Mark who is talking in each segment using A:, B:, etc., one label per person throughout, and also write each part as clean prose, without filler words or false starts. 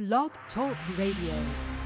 A: Blog Talk Radio.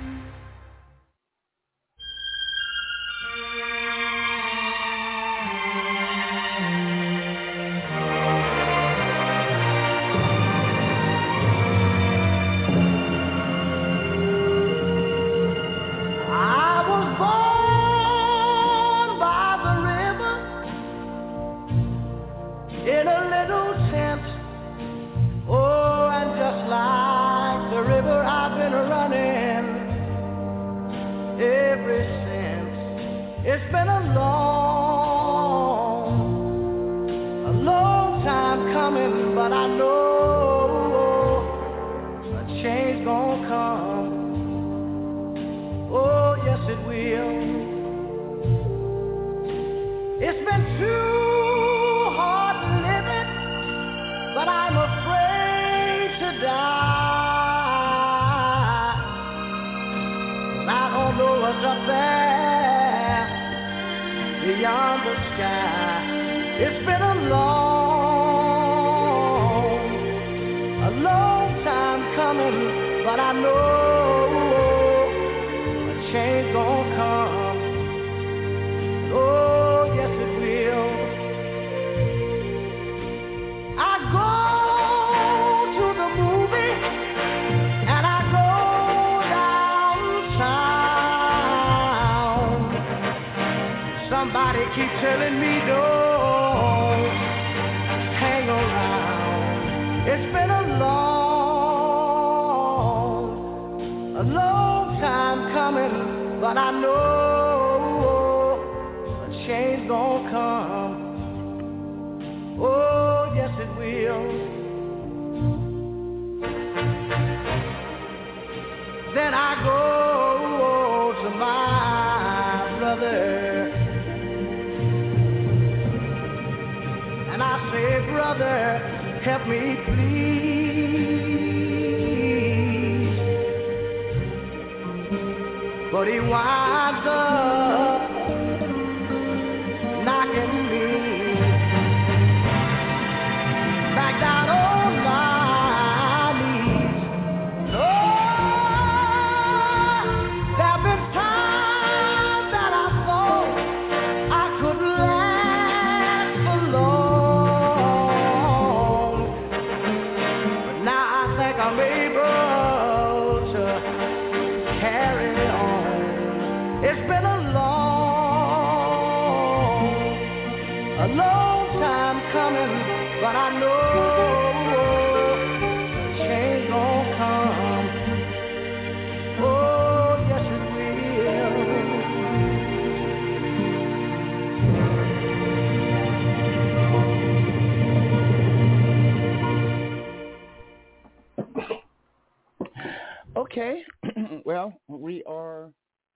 B: Okay, well, we are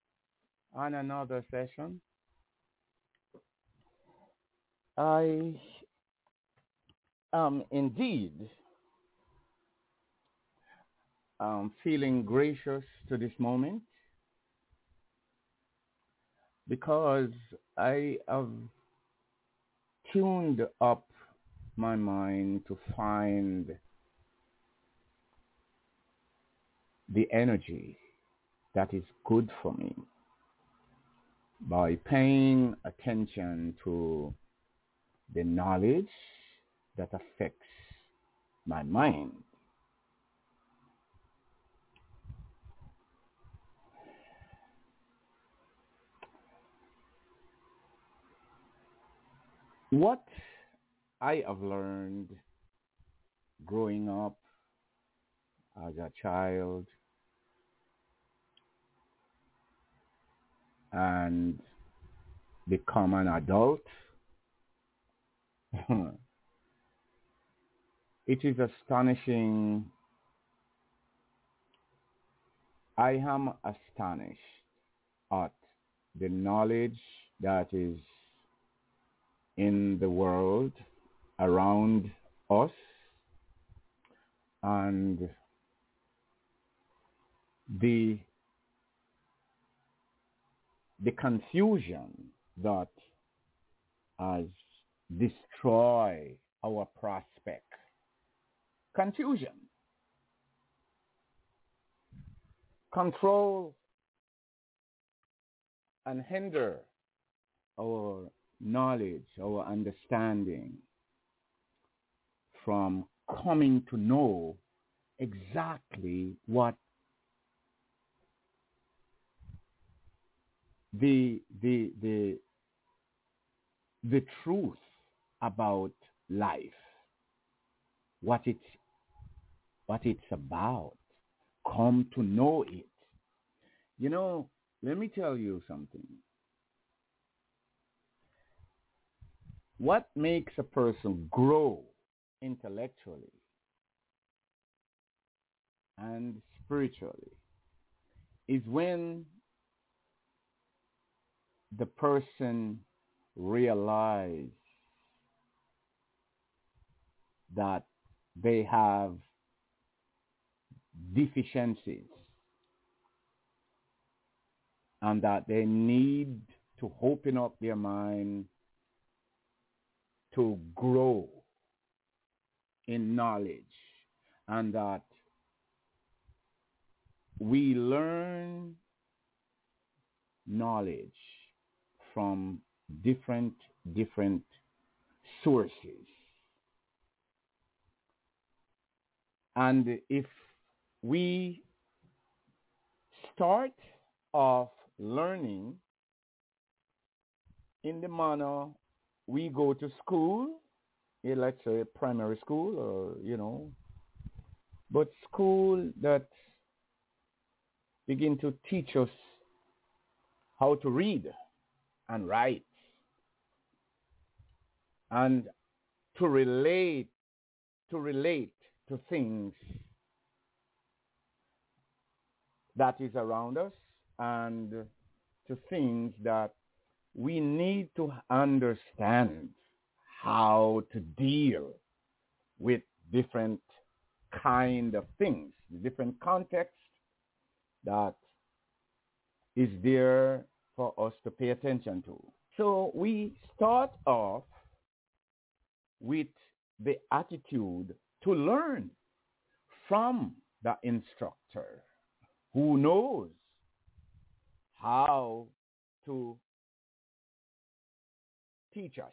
B: on another session. I am indeed feeling gracious to this moment because I have tuned up my mind to find the energy that is good for me by paying attention to the knowledge that affects my mind. What I have learned growing up as a child and become an adult, it is astonishing. I am astonished at the knowledge that is in the world around us and the confusion that has destroyed our prospect. Confusion. control and hinder our knowledge, our understanding from coming to know exactly what the the the the truth about life, what it's about. Come to know it. You know, let me tell you something. What makes a person grow intellectually and spiritually is when the person realizes that they have deficiencies and that they need to open up their mind to grow in knowledge, and that we learn knowledge from different sources. And if we start off learning in the manner we go to school, let's say primary school, or but school that begin to teach us how to read and write and to relate to things that is around us and to things that we need to understand how to deal with different kind of things, the different context that is there for us to pay attention to. So we start off with the attitude to learn from the instructor who knows how to teach us,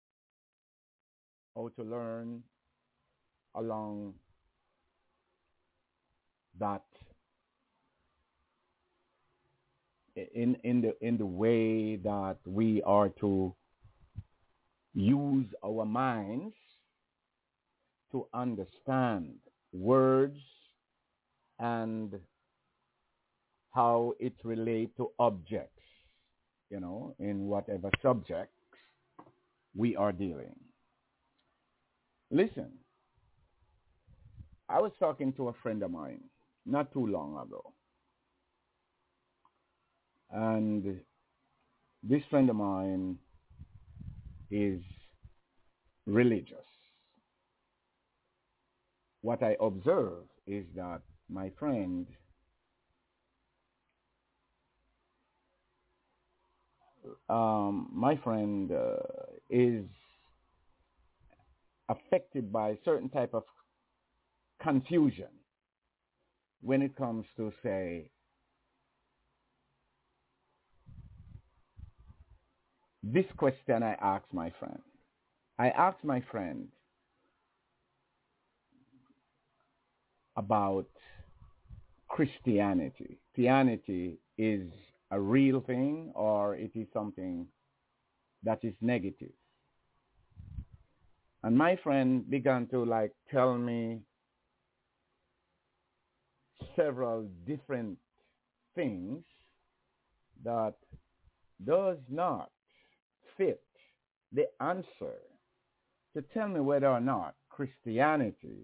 B: how to learn along that in the way that we are to use our minds to understand words and how it relates to objects, in whatever subjects we are dealing. Listen, I was talking to a friend of mine not too long ago. And this friend of mine is religious. What I observe is that my friend is affected by certain type of confusion when it comes to, say, this question I asked my friend. I asked my friend about Christianity. Christianity is a real thing, or it is something that is negative. And my friend began to tell me several different things that does not fit the answer to tell me whether or not Christianity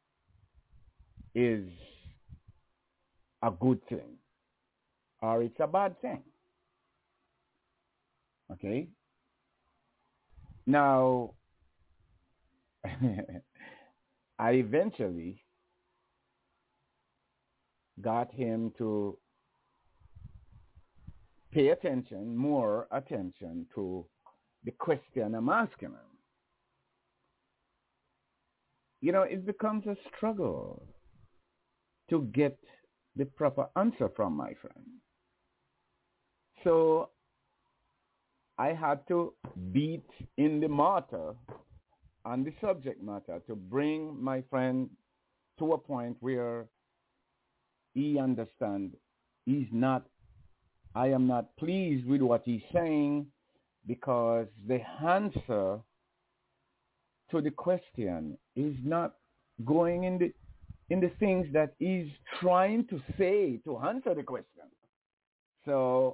B: is a good thing or it's a bad thing. Okay? Now, I eventually got him to pay more attention to the question I'm asking him. It becomes a struggle to get the proper answer from my friend. So I had to beat in the matter on the subject matter to bring my friend to a point where he understands he's not, I am not pleased with what he's saying because the answer to the question is not going in the things that he's trying to say to answer the question. So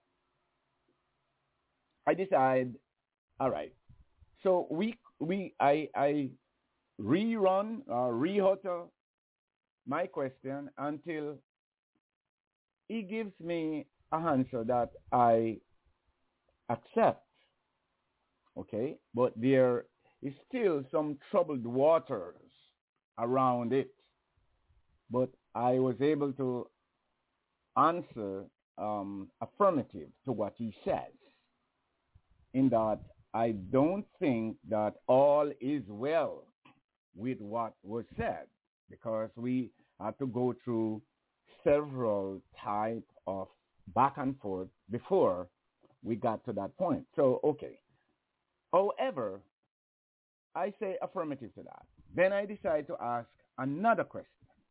B: I decide, all right. So I rerun or re-utter my question until he gives me an answer that I accept. Okay, but there is still some troubled waters around it. But I was able to answer affirmative to what he says, in that I don't think that all is well with what was said, because we had to go through several type of back and forth before we got to that point. So, okay. However, I say affirmative to that. Then I decide to ask another question.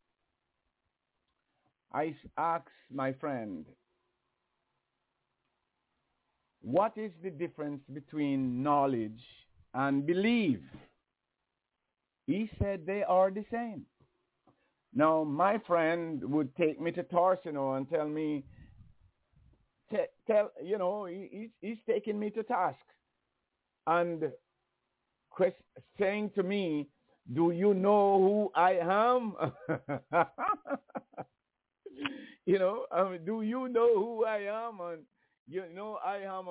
B: I ask my friend, what is the difference between knowledge and belief? He said they are the same. Now, my friend would take me to Torsenor and tell me, he's taking me to task and saying to me, do you know who I am? Do you know who I am? And I am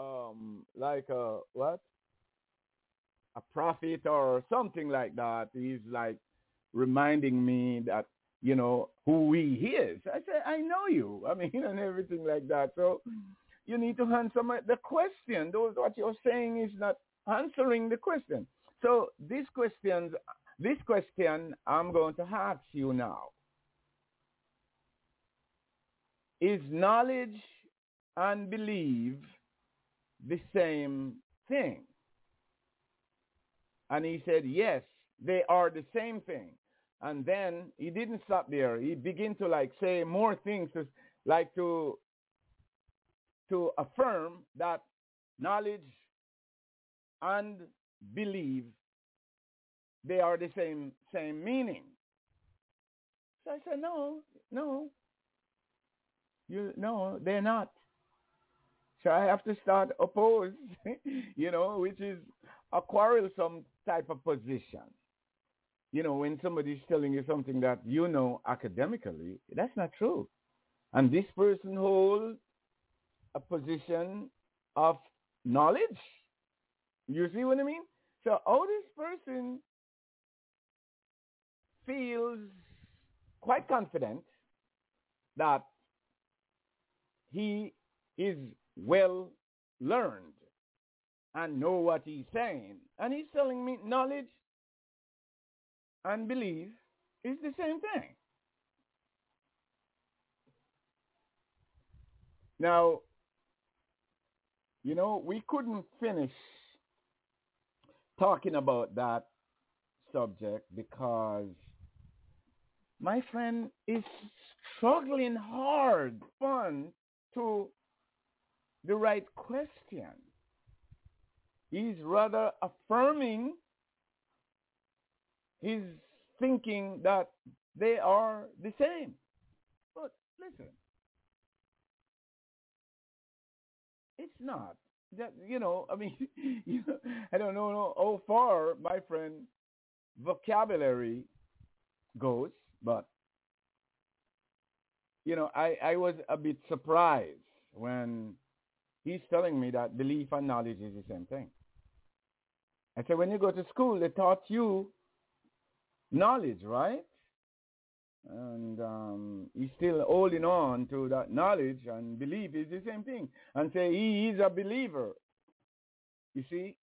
B: a prophet or something like that. He's like reminding me that, who he is. I said, I know you. I mean, and everything like that. So you need to answer the question. What you're saying is not answering the question. So this question I'm going to ask you now. Is knowledge and belief the same thing? And he said, yes, they are the same thing. And then he didn't stop there. He began to say more things to affirm that knowledge and belief, they are the same meaning. So I said, no, they're not. So I have to start oppose, which is a quarrelsome type of position. When somebody's telling you something that academically, that's not true. And this person holds a position of knowledge. You see what I mean? So how this person feels quite confident that he is well learned and know what he's saying. And he's telling me knowledge and belief is the same thing. Now, we couldn't finish talking about that subject because my friend is struggling hard to the right question. He's rather affirming his thinking that they are the same. But listen, it's not. That, I don't know how far my friend vocabulary goes, but I was a bit surprised when he's telling me that belief and knowledge is the same thing. I said, when you go to school, they taught you knowledge, right? And he's still holding on to that knowledge, and belief is the same thing. And say he is a believer. You see?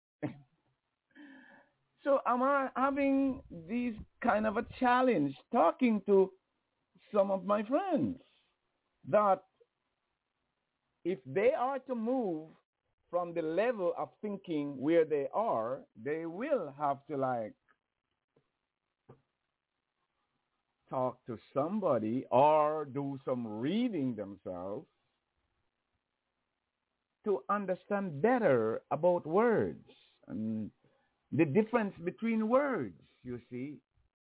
B: So am I having these kind of a challenge talking to some of my friends that if they are to move from the level of thinking where they are, they will have to like talk to somebody or do some reading themselves to understand better about words and the difference between words. You see,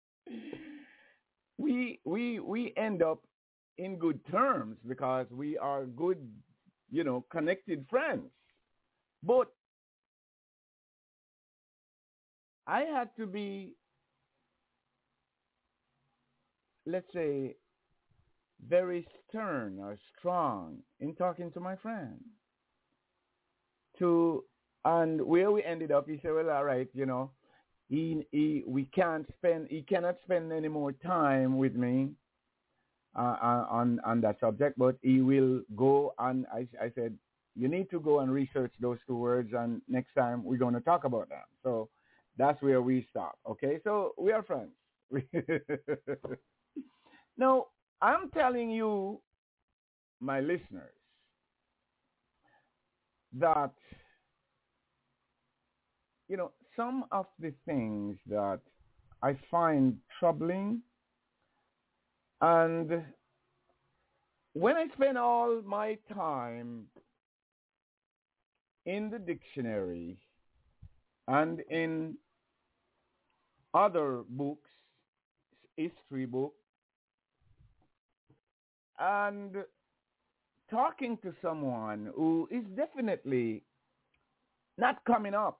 B: we end up in good terms because we are good, connected friends. But I had to be, let's say, very stern or strong in talking to my friend. And where we ended up, he said, well, all right, he cannot spend any more time with me on that subject, but he will go. And I said, you need to go and research those two words, and next time we're going to talk about them. So that's where we stop. Okay, so we are friends. Now, I'm telling you, my listeners, that some of the things that I find troubling, and when I spend all my time in the dictionary and in other books, history books, and talking to someone who is definitely not coming up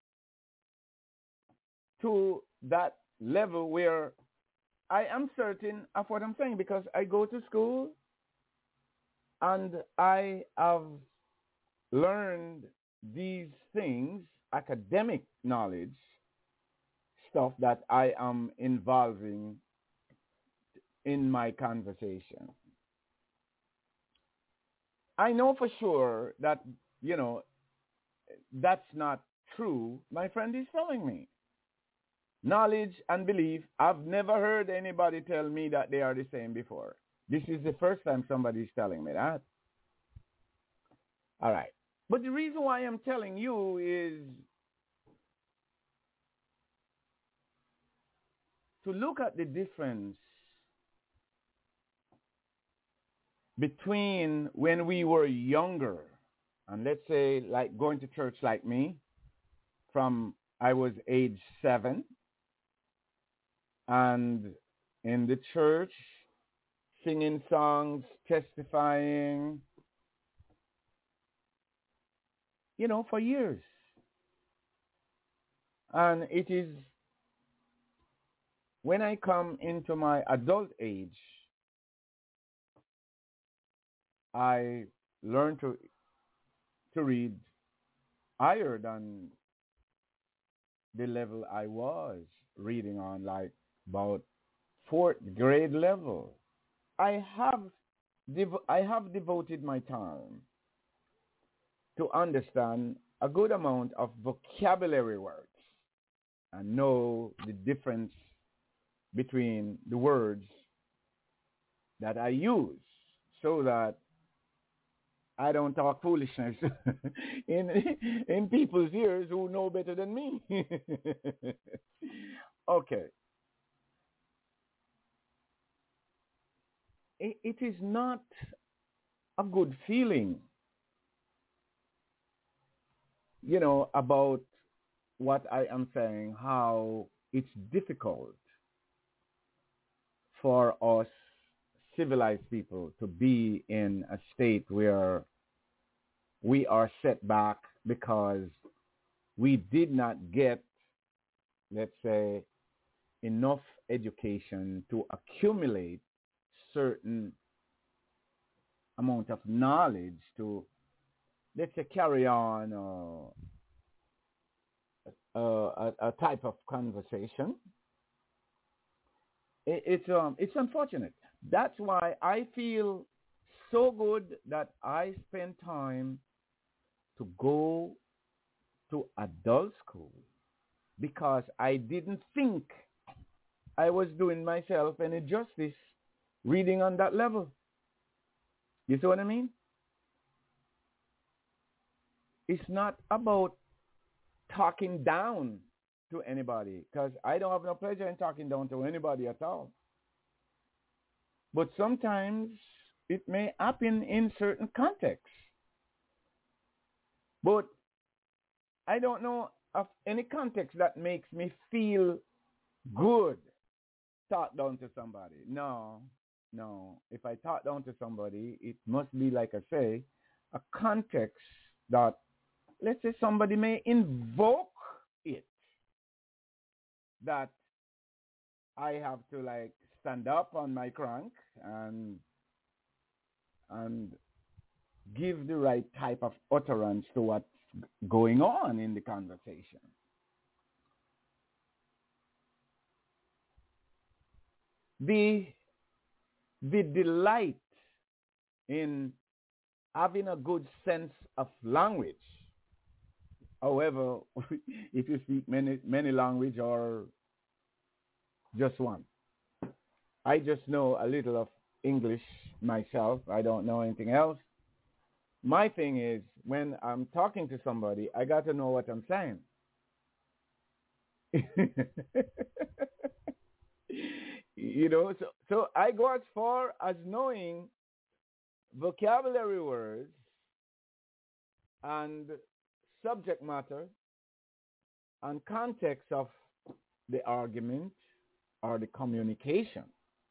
B: to that level where I am certain of what I'm saying, because I go to school and I have learned these things, academic knowledge, stuff that I am involving in my conversation. I know for sure that, that's not true. My friend is telling me. Knowledge and belief, I've never heard anybody tell me that they are the same before. This is the first time somebody is telling me that. All right. But the reason why I'm telling you is to look at the difference between when we were younger, and let's say like going to church like me, from I was age 7, and in the church, singing songs, testifying, for years. And it is when I come into my adult age, I learned to read higher than the level I was reading on, like about 4th grade level. I have devoted my time to understand a good amount of vocabulary words and know the difference between the words that I use, so that I don't talk foolishness in people's ears who know better than me. Okay. It is not a good feeling, about what I am saying, how it's difficult for us civilized people to be in a state where we are set back because we did not get, let's say, enough education to accumulate certain amount of knowledge to, let's say, carry on a type of conversation. It's unfortunate. That's why I feel so good that I spend time to go to adult school, because I didn't think I was doing myself any justice reading on that level. You see what I mean? It's not about talking down to anybody, because I don't have no pleasure in talking down to anybody at all. But sometimes it may happen in certain contexts. But I don't know of any context that makes me feel good talk down to somebody. No. If I talk down to somebody, it must be, like I say, a context that, let's say, somebody may invoke it, that I have to like stand up on my crank and give the right type of utterance to what's going on in the conversation. The delight in having a good sense of language. However, if you speak many language or just one. I just know a little of English myself. I don't know anything else. My thing is, when I'm talking to somebody, I got to know what I'm saying. You know, so I go as far as knowing vocabulary words and subject matter and context of the argument or the communication.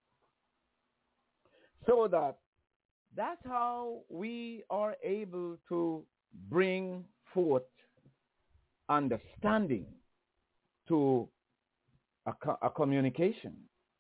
B: So that's how we are able to bring forth understanding to a communication.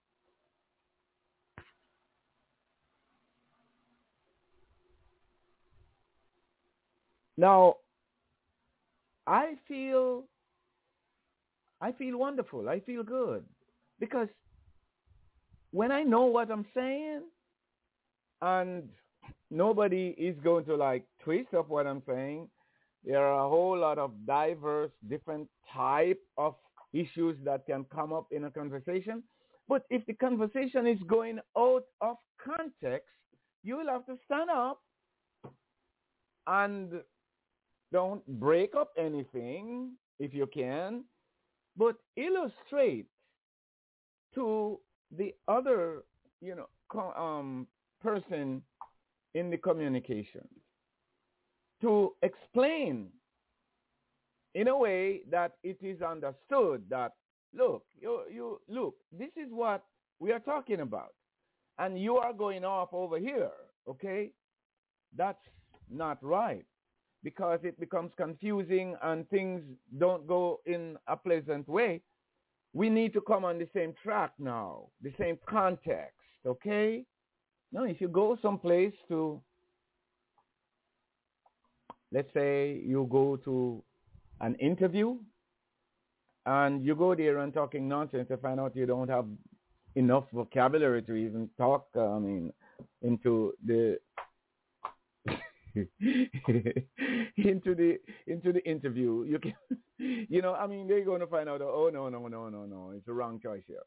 B: Now, I feel wonderful. I feel good because when I know what I'm saying and nobody is going to like twist up what I'm saying, there are a whole lot of diverse, different type of issues that can come up in a conversation. But if the conversation is going out of context, you will have to stand up and don't break up anything if you can, but illustrate to the other, person in the communication to explain in a way that it is understood that, look, you look, this is what we are talking about, and you are going off over here, okay? That's not right, because it becomes confusing and things don't go in a pleasant way. We need to come on the same track now, the same context, okay? Now, if you go someplace to, let's say you go to an interview and you go there and talking nonsense to find out you don't have enough vocabulary to even talk, into the into the interview, you can, they're going to find out, oh, no, it's a wrong choice here.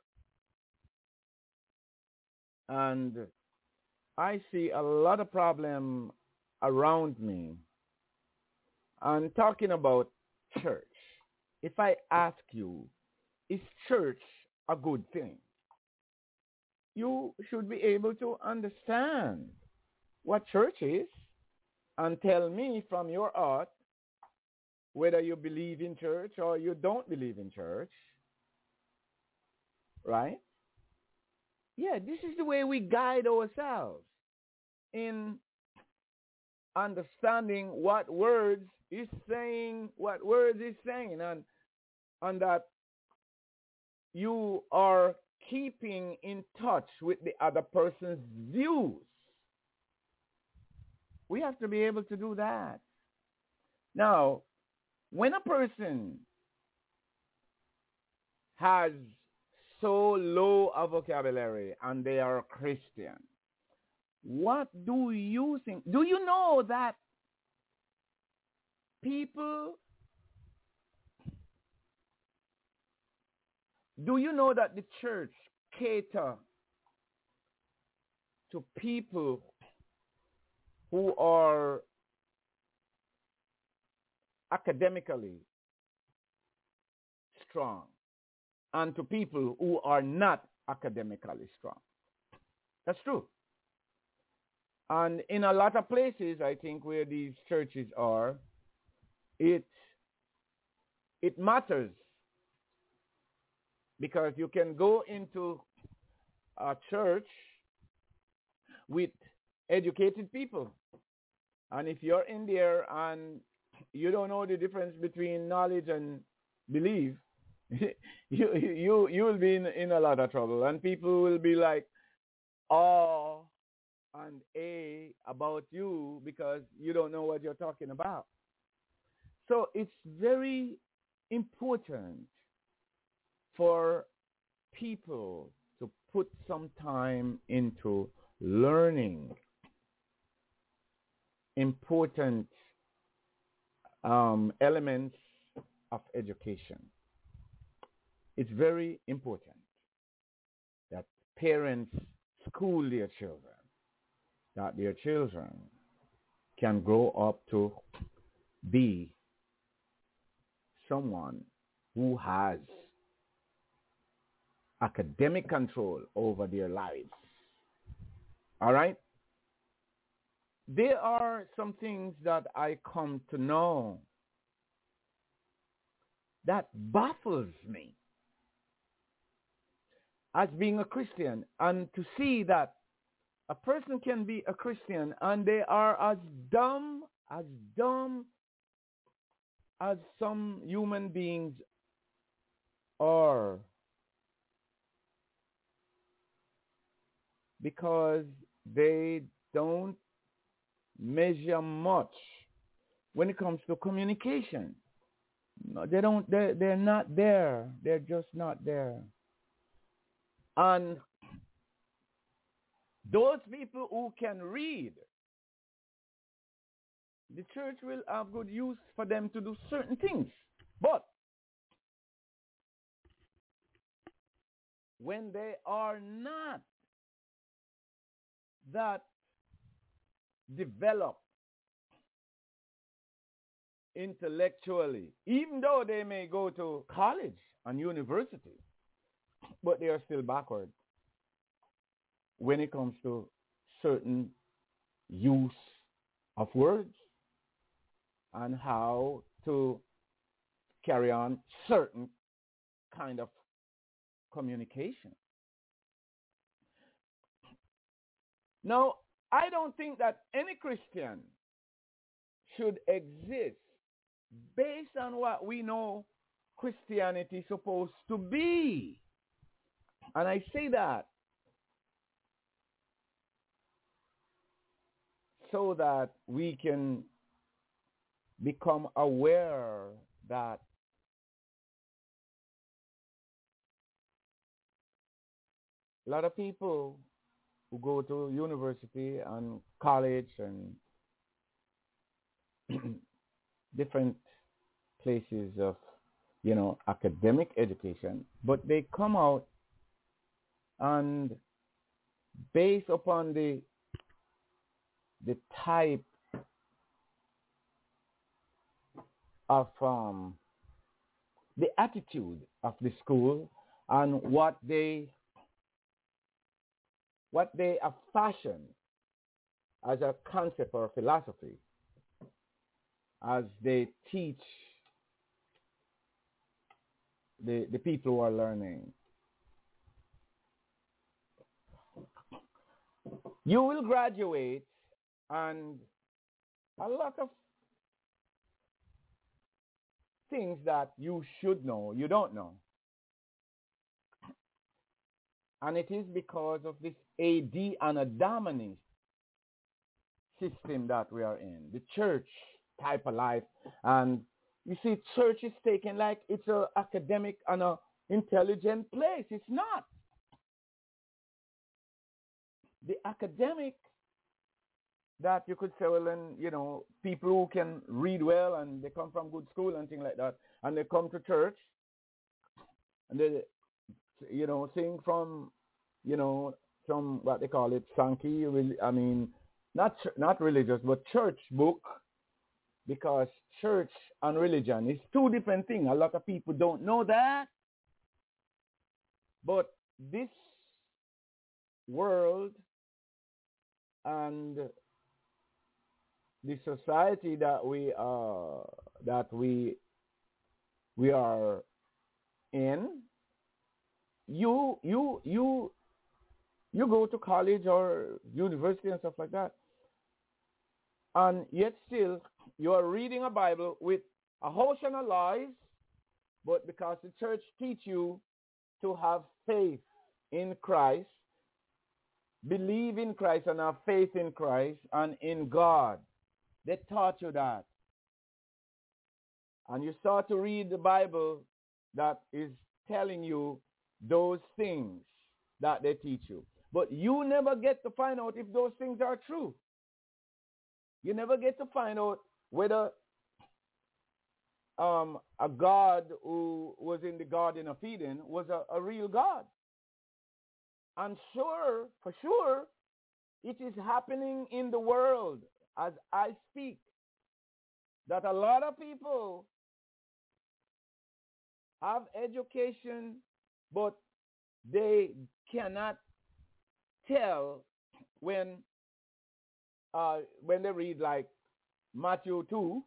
B: And I see a lot of problem around me. And talking about church, if I ask you, is church a good thing? You should be able to understand what church is and tell me from your heart whether you believe in church or you don't believe in church. Right? Yeah, this is the way we guide ourselves in understanding what words is saying, and that you are keeping in touch with the other person's views. We have to be able to do that. Now, when a person has so low a vocabulary and they are a Christian, what do you think? Do you know that the church cater to people who are academically strong and to people who are not academically strong. That's true. And in a lot of places, I think, where these churches are, it matters, because you can go into a church with educated people, and if you're in there and you don't know the difference between knowledge and belief, you will be in a lot of trouble, and people will be like, oh, and A about you because you don't know what you're talking about. So it's very important for people to put some time into learning important elements of education. It's very important that parents school their children, that their children can grow up to be someone who has academic control over their lives. All right? There are some things that I come to know that baffles me as being a Christian, and to see that a person can be a Christian and they are as dumb as some human beings are, because they don't measure much when it comes to communication. No, they don't. They're not there. They're just not there. And those people who can read, the church will have good use for them to do certain things. But when they are not that developed intellectually, even though they may go to college and university, but they are still backward when it comes to certain use of words and how to carry on certain kind of communication. Now, I don't think that any Christian should exist based on what we know Christianity is supposed to be. And I say that so that we can become aware that a lot of people who go to university and college and different places of, academic education, but they come out and based upon the type of the attitude of the school and what they have fashioned as a concept or philosophy as they teach the people who are learning. You will graduate and a lot of things that you should know, you don't know. And it is because of this AD and a dominant system that we are in, the church type of life. And you see, church is taken like it's an academic and an intelligent place. It's not. The academic that you could say, well, then, people who can read well and they come from good school and things like that, and they come to church and they, sing from, some what they call it Sankey. I mean, not religious, but church book, because church and religion is two different things. A lot of people don't know that, but this world and the society that we are in, you go to college or university and stuff like that, and yet still you are reading a Bible with a ocean of lies, but because the church teach you to have faith in Christ, believe in Christ and have faith in Christ and in God. They taught you that. And you start to read the Bible that is telling you those things that they teach you. But you never get to find out if those things are true. You never get to find out whether a God who was in the Garden of Eden was a real God. And for sure, it is happening in the world as I speak, that a lot of people have education, but they cannot tell when they read like Matthew 2,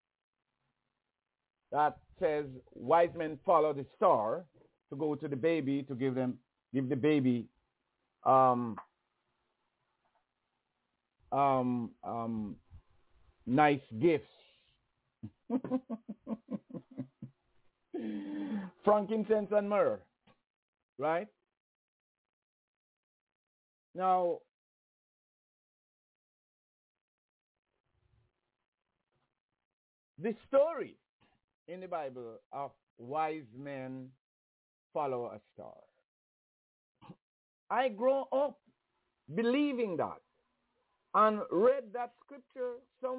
B: that says wise men follow the star to go to the baby to give the baby nice gifts. Frankincense and myrrh, right? Now, the story in the Bible of wise men follow a star. I grew up believing that and read that scripture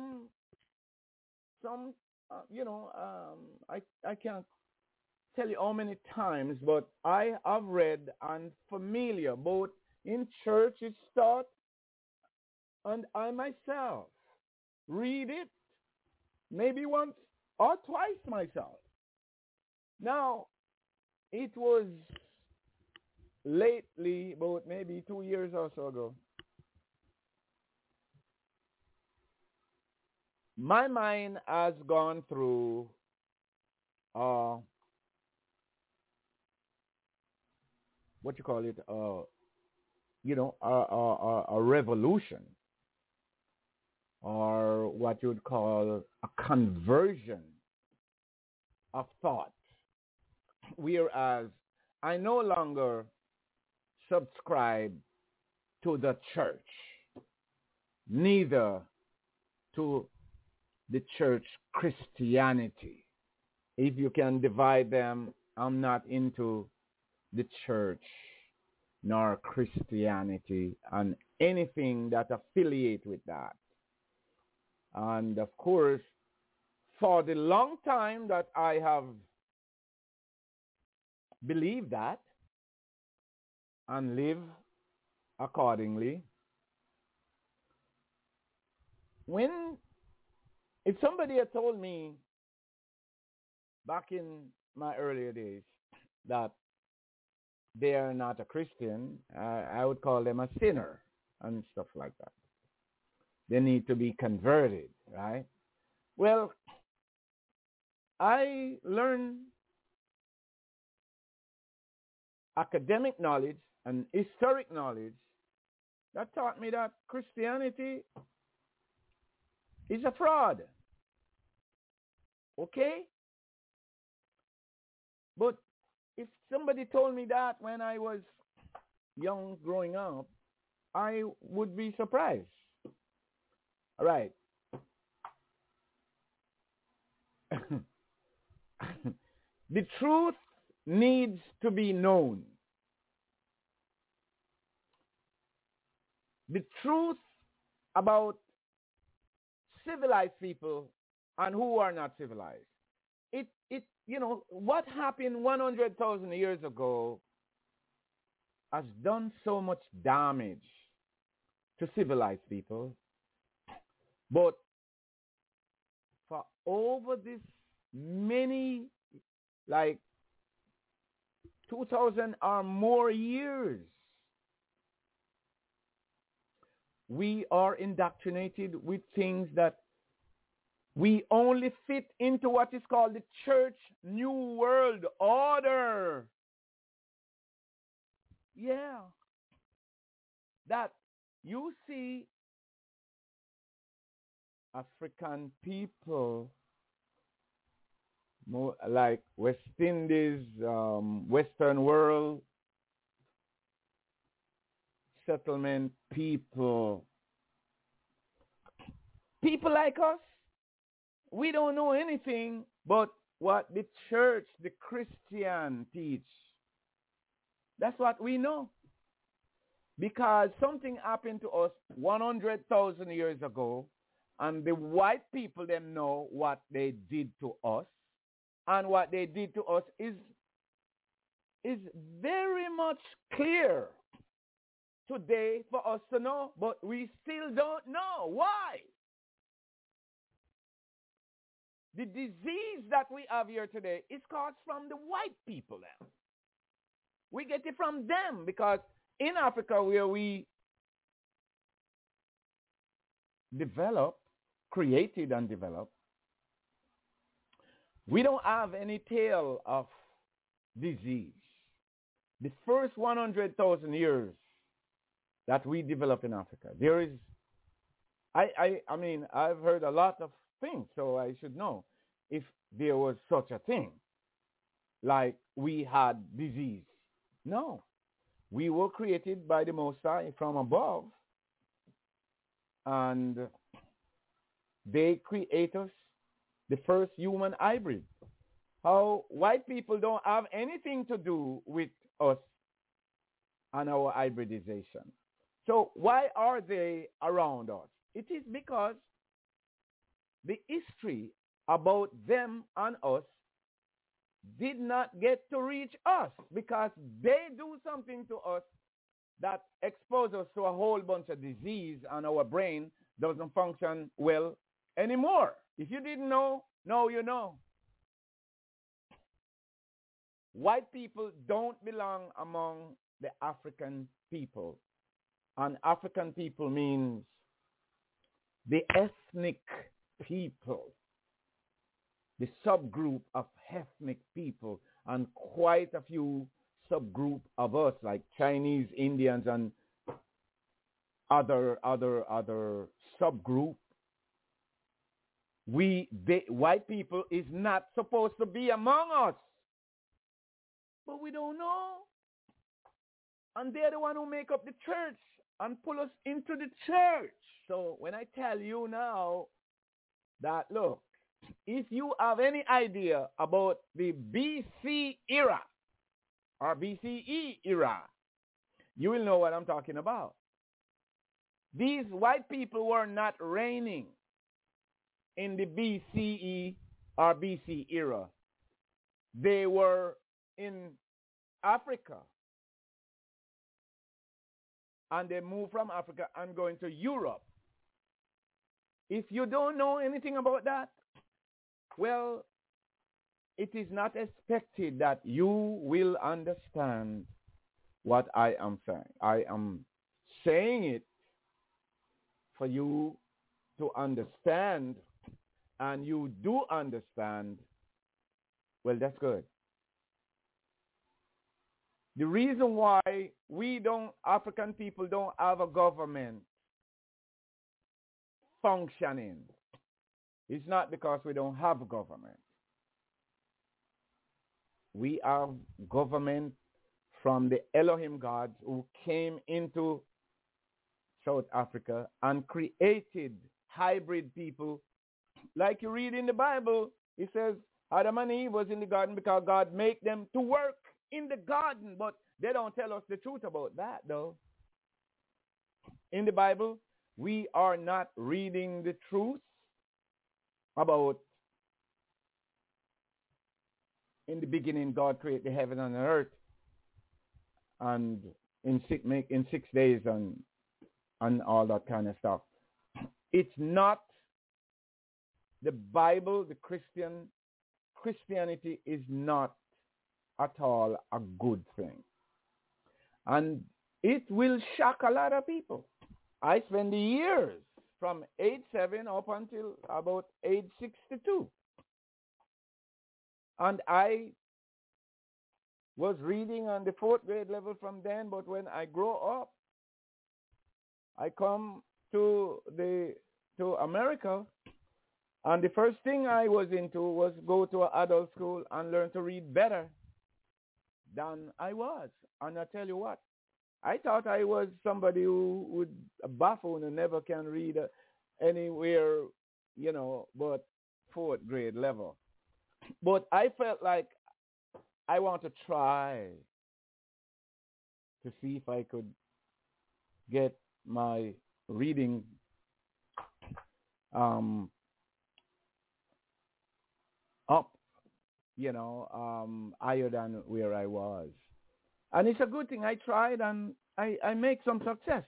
B: I can't tell you how many times, but I have read and familiar both in church it's taught and I myself read it maybe once or twice myself. Now, it was lately, about maybe 2 years or so ago, my mind has gone through what you call it, a revolution, or what you would call a conversion of thought. Whereas I no longer subscribe to the church, neither to the church Christianity. If you can divide them, I'm not into the church nor Christianity and anything that affiliate with that. And of course, for the long time that I have believed that and live accordingly, if somebody had told me back in my earlier days that they are not a Christian, I would call them a sinner and stuff like that. They need to be converted, right? Well, I learned academic knowledge and historic knowledge that taught me that Christianity is a fraud. Okay? But if somebody told me that when I was young growing up, I would be surprised. All right. The truth needs to be known. The truth about civilized people and who are not civilized. What happened 100,000 years ago has done so much damage to civilized people. But for over this many, like 2,000 or more years, we are indoctrinated with things that we only fit into what is called the church New World Order. Yeah. That you see African people, more like West Indies, Western world, settlement people, people like us, we don't know anything but what the church, the Christian teach. That's what we know. Because something happened to us 100,000 years ago, and the white people them know what they did to us, and what they did to us is very much clear today for us to know, but we still don't know. Why? The disease that we have here today is caused from the white people now. We get it from them because in Africa where we created and developed, we don't have any tale of disease. The first 100,000 years that we developed in Africa, there is, I mean, I've heard a lot of things, so I should know if there was such a thing, like we had disease. No. We were created by the Most High from above, and they create us, the first human hybrid. How white people don't have anything to do with us and our hybridization. So why are they around us? It is because the history about them and us did not get to reach us, because they do something to us that exposes us to a whole bunch of disease, and our brain doesn't function well anymore. If you didn't know, now you know. White people don't belong among the African people. And African people means the ethnic people, the subgroup of ethnic people, and quite a few subgroup of us, like Chinese, Indians, and other subgroup. White people is not supposed to be among us, but we don't know. And they're the one who make up the church and pull us into the church. So when I tell you now that, look, if you have any idea about the BC era or BCE era, you will know what I'm talking about. These white people were not reigning in the BCE or BC era. They were in Africa. And they moved from Africa and going to Europe. If you don't know anything about that, well, it is not expected that you will understand what I am saying. I am saying it for you to understand, and you do understand. Well, that's good. The reason why African people don't have a government functioning is not because we don't have a government. We have government from the Elohim gods who came into South Africa and created hybrid people. Like you read in the Bible, it says Adam and Eve was in the garden because God made them to work in the garden, but they don't tell us the truth about that, though. In the Bible, we are not reading the truth about in the beginning God created the heaven and the earth, and in 6 days and all that kind of stuff. It's not the Bible, Christianity is not at all a good thing. And it will shock a lot of people. I spent years from age 7 up until about age 62. And I was reading on the 4th grade level from then, but when I grow up, I come to America, and the first thing I was into was go to an adult school and learn to read better than I was. And I tell you what, I thought I was somebody who would a buffoon and never can read anywhere, but 4th grade level. But I felt like I want to try to see if I could get my reading up, higher than where I was. And it's a good thing I tried, and I make some success.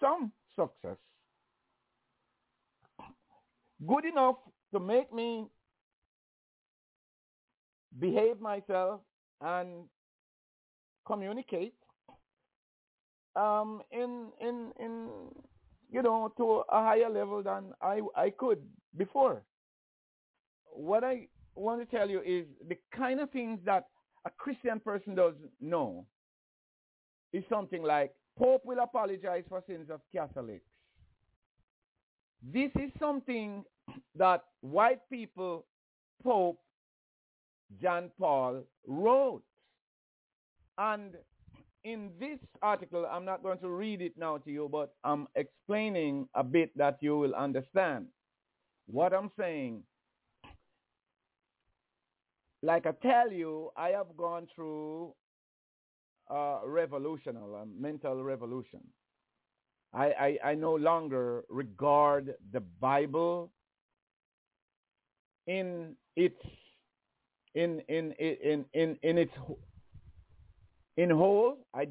B: Good enough to make me behave myself and communicate to a higher level than I could before. What I want to tell you is the kind of things that a Christian person doesn't know is something like Pope will apologize for sins of Catholics. This is something that white people, Pope John Paul wrote. And in this article, I'm not going to read it now to you, but I'm explaining a bit that you will understand. What I'm saying, like I tell you, I have gone through a mental revolution. I no longer regard the Bible in its whole. I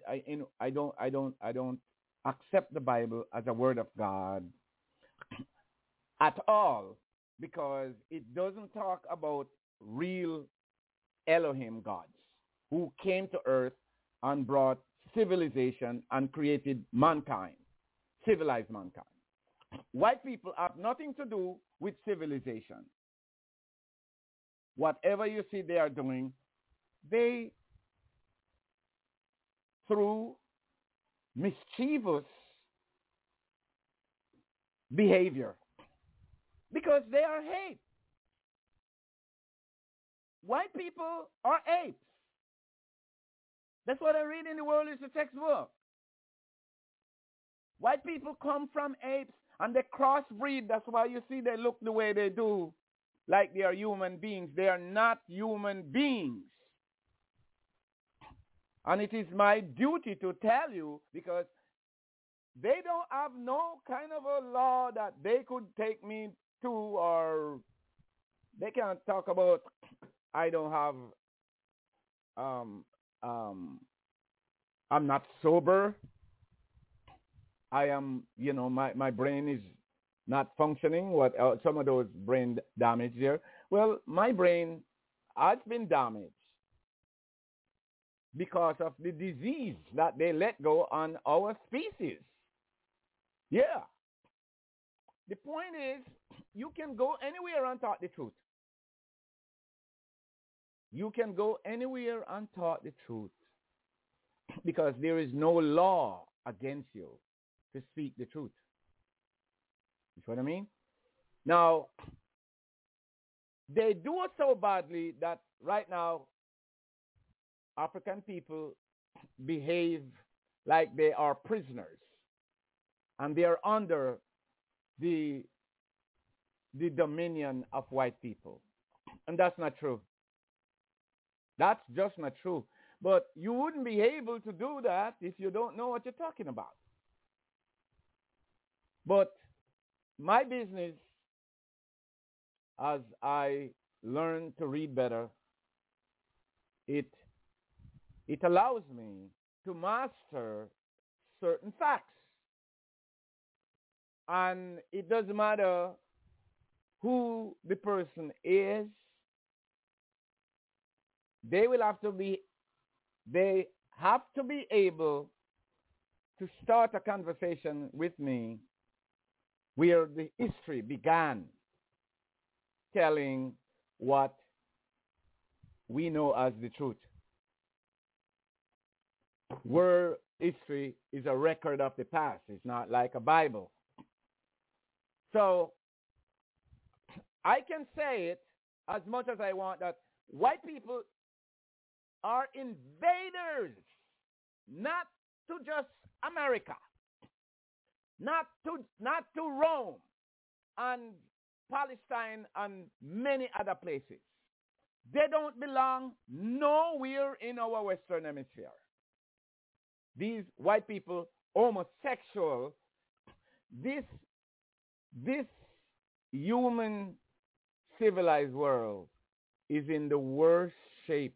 B: don't accept the Bible as a word of God at all, because it doesn't talk about real Elohim gods who came to earth and brought civilization and created mankind, civilized mankind. White people have nothing to do with civilization. Whatever you see they are doing, they, through mischievous behavior, because they are apes. White people are apes. That's what I read in the World is a textbook. White people come from apes and they crossbreed. That's why you see they look the way they do, like they are human beings. They are not human beings. And it is my duty to tell you, because they don't have no kind of a law that they could take me to, or they can't talk about I don't have I'm not sober. I am, my brain is not functioning. What some of those brain damage there? Well, my brain has been damaged because of the disease that they let go on our species. Yeah. The point is, you can go anywhere and talk the truth. You can go anywhere and talk the truth, because there is no law against you to speak the truth. You see what I mean? Now, they do it so badly that right now African people behave like they are prisoners and they are under the dominion of white people. And that's not true. That's just not true. But you wouldn't be able to do that if you don't know what you're talking about. But my business, as I learn to read better, it allows me to master certain facts. And it doesn't matter who the person is, they have to be able to start a conversation with me where the history began, telling what we know as the truth. Where history is a record of the past. It's not like a Bible. So I can say it as much as I want that white people are invaders, not to just America, not to Rome and Palestine and many other places. They don't belong nowhere in our Western Hemisphere. These white people, homosexual, this human civilized world is in the worst shape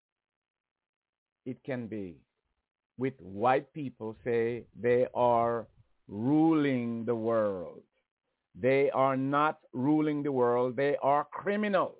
B: it can be, with white people say they are ruling the world. They are not ruling the world. They are criminals.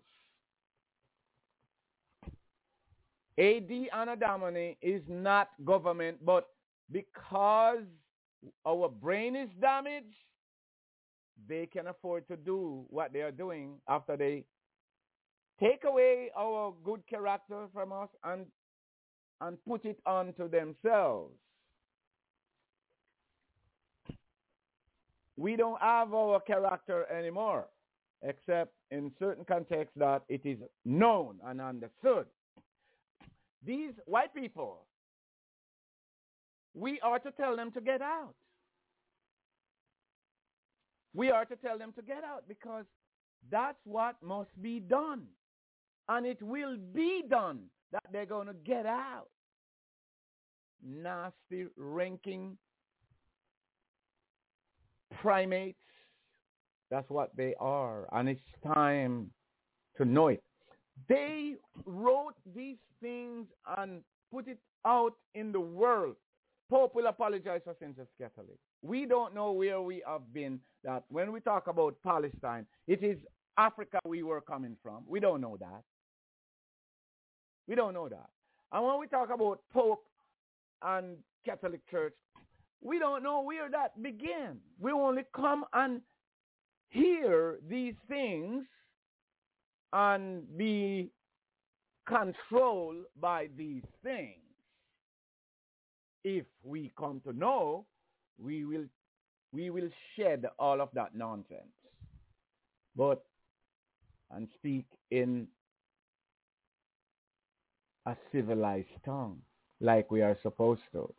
B: AD Anno Domini is not government, but because our brain is damaged, they can afford to do what they are doing after they take away our good character from us and put it onto themselves. We don't have our character anymore, except in certain contexts that it is known and understood. These white people, we are to tell them to get out. We are to tell them to get out because that's what must be done. And it will be done that they're going to get out. Nasty, ranking primates. That's what they are. And it's time to know it. They wrote these things and put it out in the world. Pope will apologize for sins of Catholics. We don't know where we have been, that when we talk about Palestine, it is Africa we were coming from. We don't know that. We don't know that. And when we talk about Pope and Catholic Church, we don't know where that began. We only come and hear these things and be controlled by these things. If we come to know, we will shed all of that nonsense, but and speak in a civilized tongue like we are supposed to.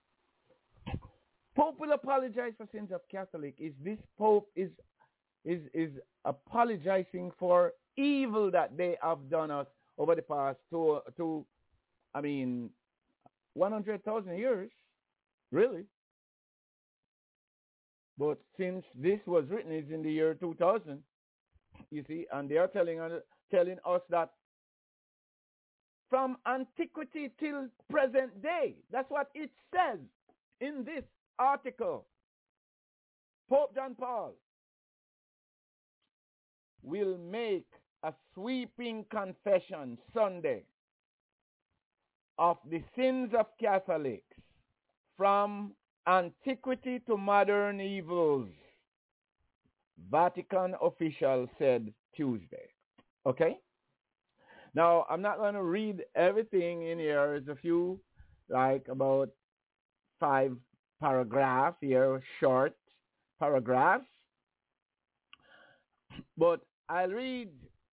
B: Pope will apologize for sins of Catholic. Is this Pope is apologizing for evil that they have done us over the past 100,000 years, really. But since this was written is in the year 2000, you see, and they are telling us that from antiquity till present day, that's what it says in this article. Pope John Paul will make a sweeping confession Sunday of the sins of Catholics from antiquity to modern evils, Vatican official said Tuesday. Okay? Now, I'm not going to read everything in here. There's a few, like about 5 paragraphs here, short paragraphs. But I'll read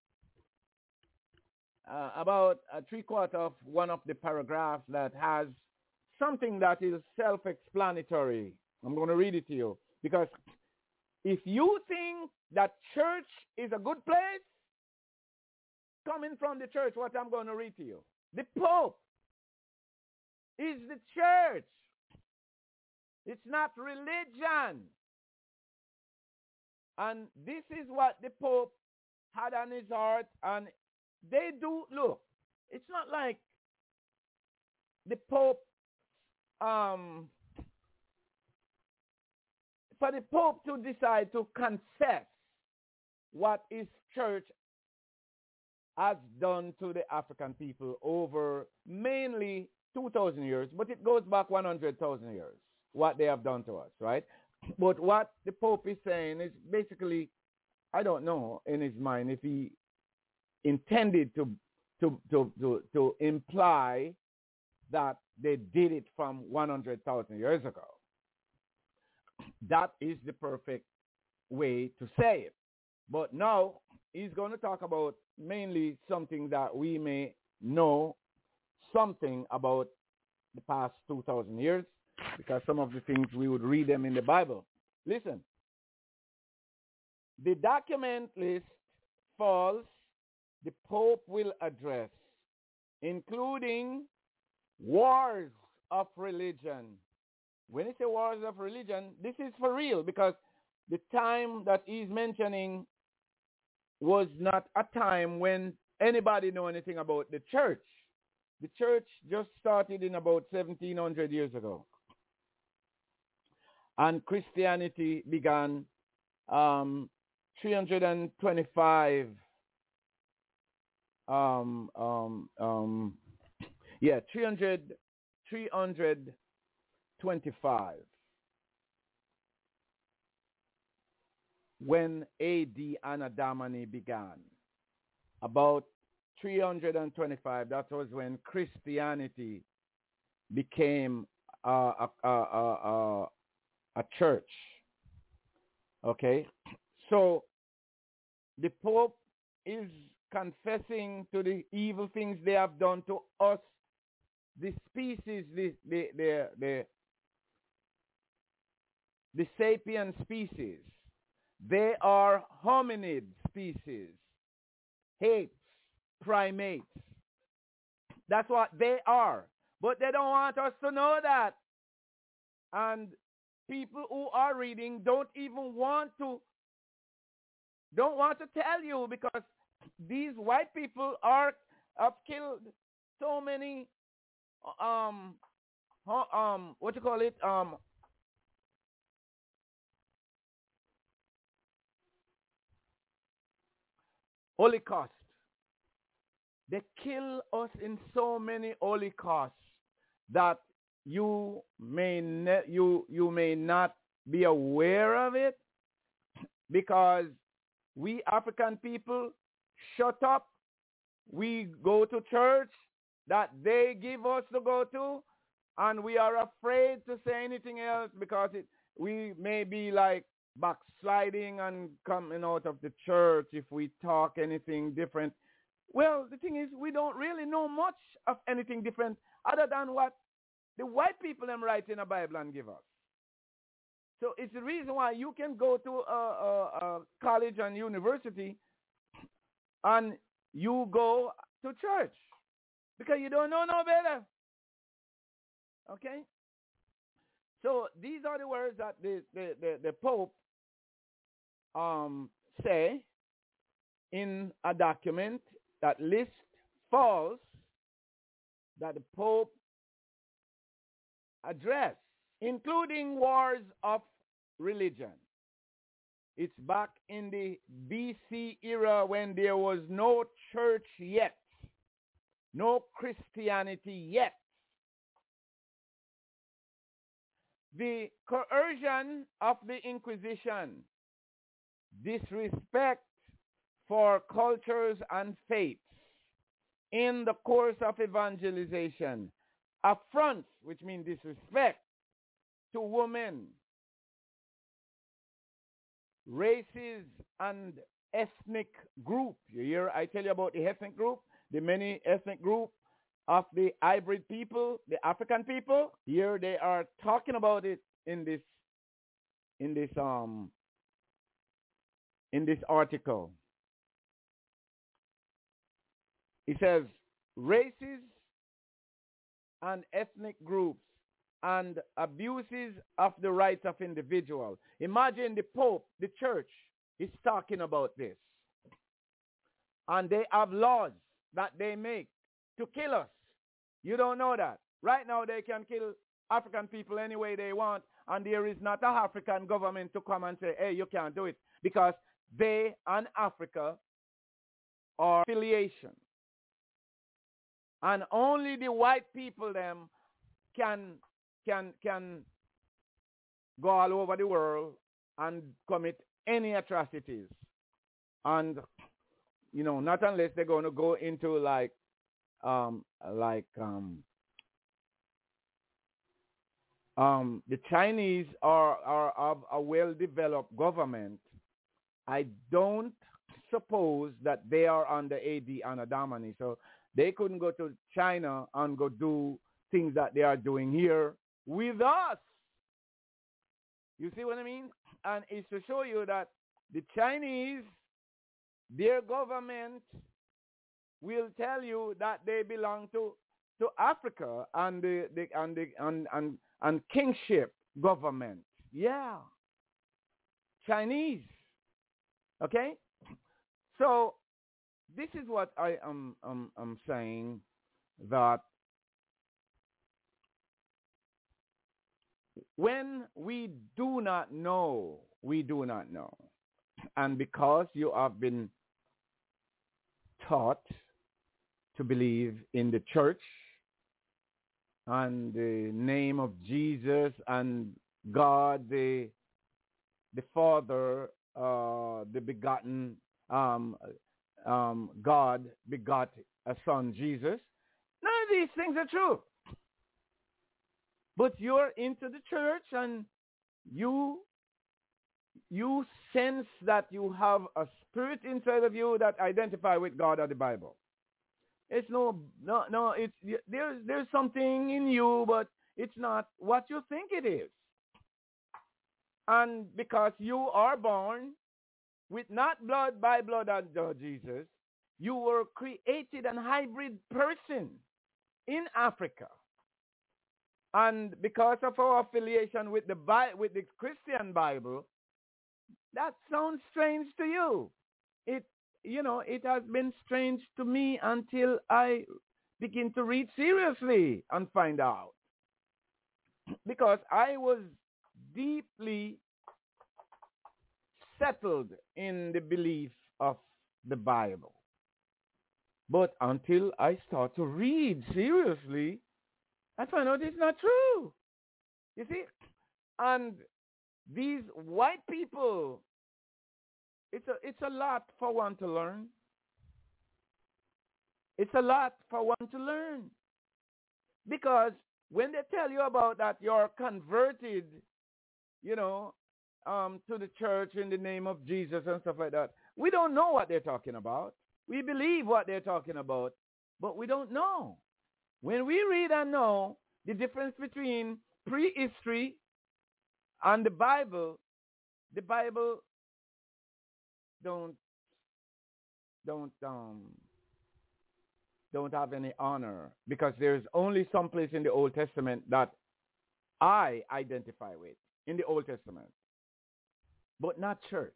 B: about 3/4 of one of the paragraphs that has something that is self-explanatory. I'm going to read it to you. Because if you think that church is a good place, coming from the church, what I'm going to read to you. The Pope is the church. It's not religion. And this is what the Pope had on his heart. And they do, look, it's not like the Pope um, for the Pope to decide to confess what his church has done to the African people over mainly 2,000 years, but it goes back 100,000 years, what they have done to us, right? But what the Pope is saying is basically, I don't know in his mind if he intended to imply that they did it from 100,000 years ago. That is the perfect way to say it. But now he's going to talk about mainly something that we may know something about the past 2,000 years, because some of the things we would read them in the Bible. Listen, the document list falls the Pope will address, including wars of religion. When he says wars of religion, this is for real, because the time that he's mentioning was not a time when anybody knew anything about the church. The church just started in about 1,700 years ago. And Christianity began 325 325 when A.D. Anno Domini began. About 325, that was when Christianity became a church. Okay? So the Pope is confessing to the evil things they have done to us, the species, the sapient species. They are hominid species, apes, primates. That's what they are. But they don't want us to know that. And people who are reading don't want to tell you, because these white people have killed so many Holocaust. They kill us in so many holocausts that you may not be aware of it, because we African people shut up. We go to church that they give us to go to, and we are afraid to say anything else because we may be like backsliding and coming out of the church if we talk anything different. Well, the thing is, we don't really know much of anything different other than what the white people them write in the Bible and give us. So it's the reason why you can go to a college and university and you go to church, because you don't know no better. Okay? So these are the words that the Pope say in a document that lists false that the Pope addressed, including wars of religion. It's back in the BC era when there was no church yet, no Christianity yet. The coercion of the Inquisition, disrespect for cultures and faiths in the course of evangelization, affronts, which means disrespect, to women, races, and ethnic group. You hear I tell you about the ethnic group, the many ethnic group of the hybrid people, the African people. Here they are talking about it in this article. It says races and ethnic groups and abuses of the rights of individuals. Imagine the Pope, the church, is talking about this. And they have laws that they make to kill us. You don't know that. Right now they can kill African people any way they want, and there is not an African government to come and say, hey, you can't do it, because they and Africa are affiliation. And only the white people them can go all over the world and commit any atrocities. And not unless they're going to go into the Chinese are of a well-developed government. I don't suppose that they are under AD Anno Domini, so they couldn't go to China and go do things that they are doing here with us. You see what I mean? And it's to show you that the Chinese, their government will tell you that they belong to Africa and and kingship government. Yeah. Chinese. Okay? So this is what I am saying, that when we do not know, we do not know. And because you have been taught to believe in the church and the name of Jesus and God, the Father, the begotten, God begot a son, Jesus. None of these things are true. But you're into the church and you sense that you have a spirit inside of you that identify with God or the Bible. It's there's something in you, but it's not what you think it is. And because you are born with not blood by blood under Jesus, you were created an hybrid person in Africa. And because of our affiliation with the Christian Bible, that sounds strange to you. It has been strange to me until I begin to read seriously and find out. Because I was deeply settled in the belief of the Bible. But until I start to read seriously, I find out it's not true. You see? And these white people, it's a lot for one to learn. It's a lot for one to learn. Because when they tell you about that you're converted, to the church in the name of Jesus and stuff like that, we don't know what they're talking about. We believe what they're talking about, but we don't know. When we read and know the difference between prehistory and the Bible don't have any honor, because there's only some place in the Old Testament that I identify with in the Old Testament, but not church.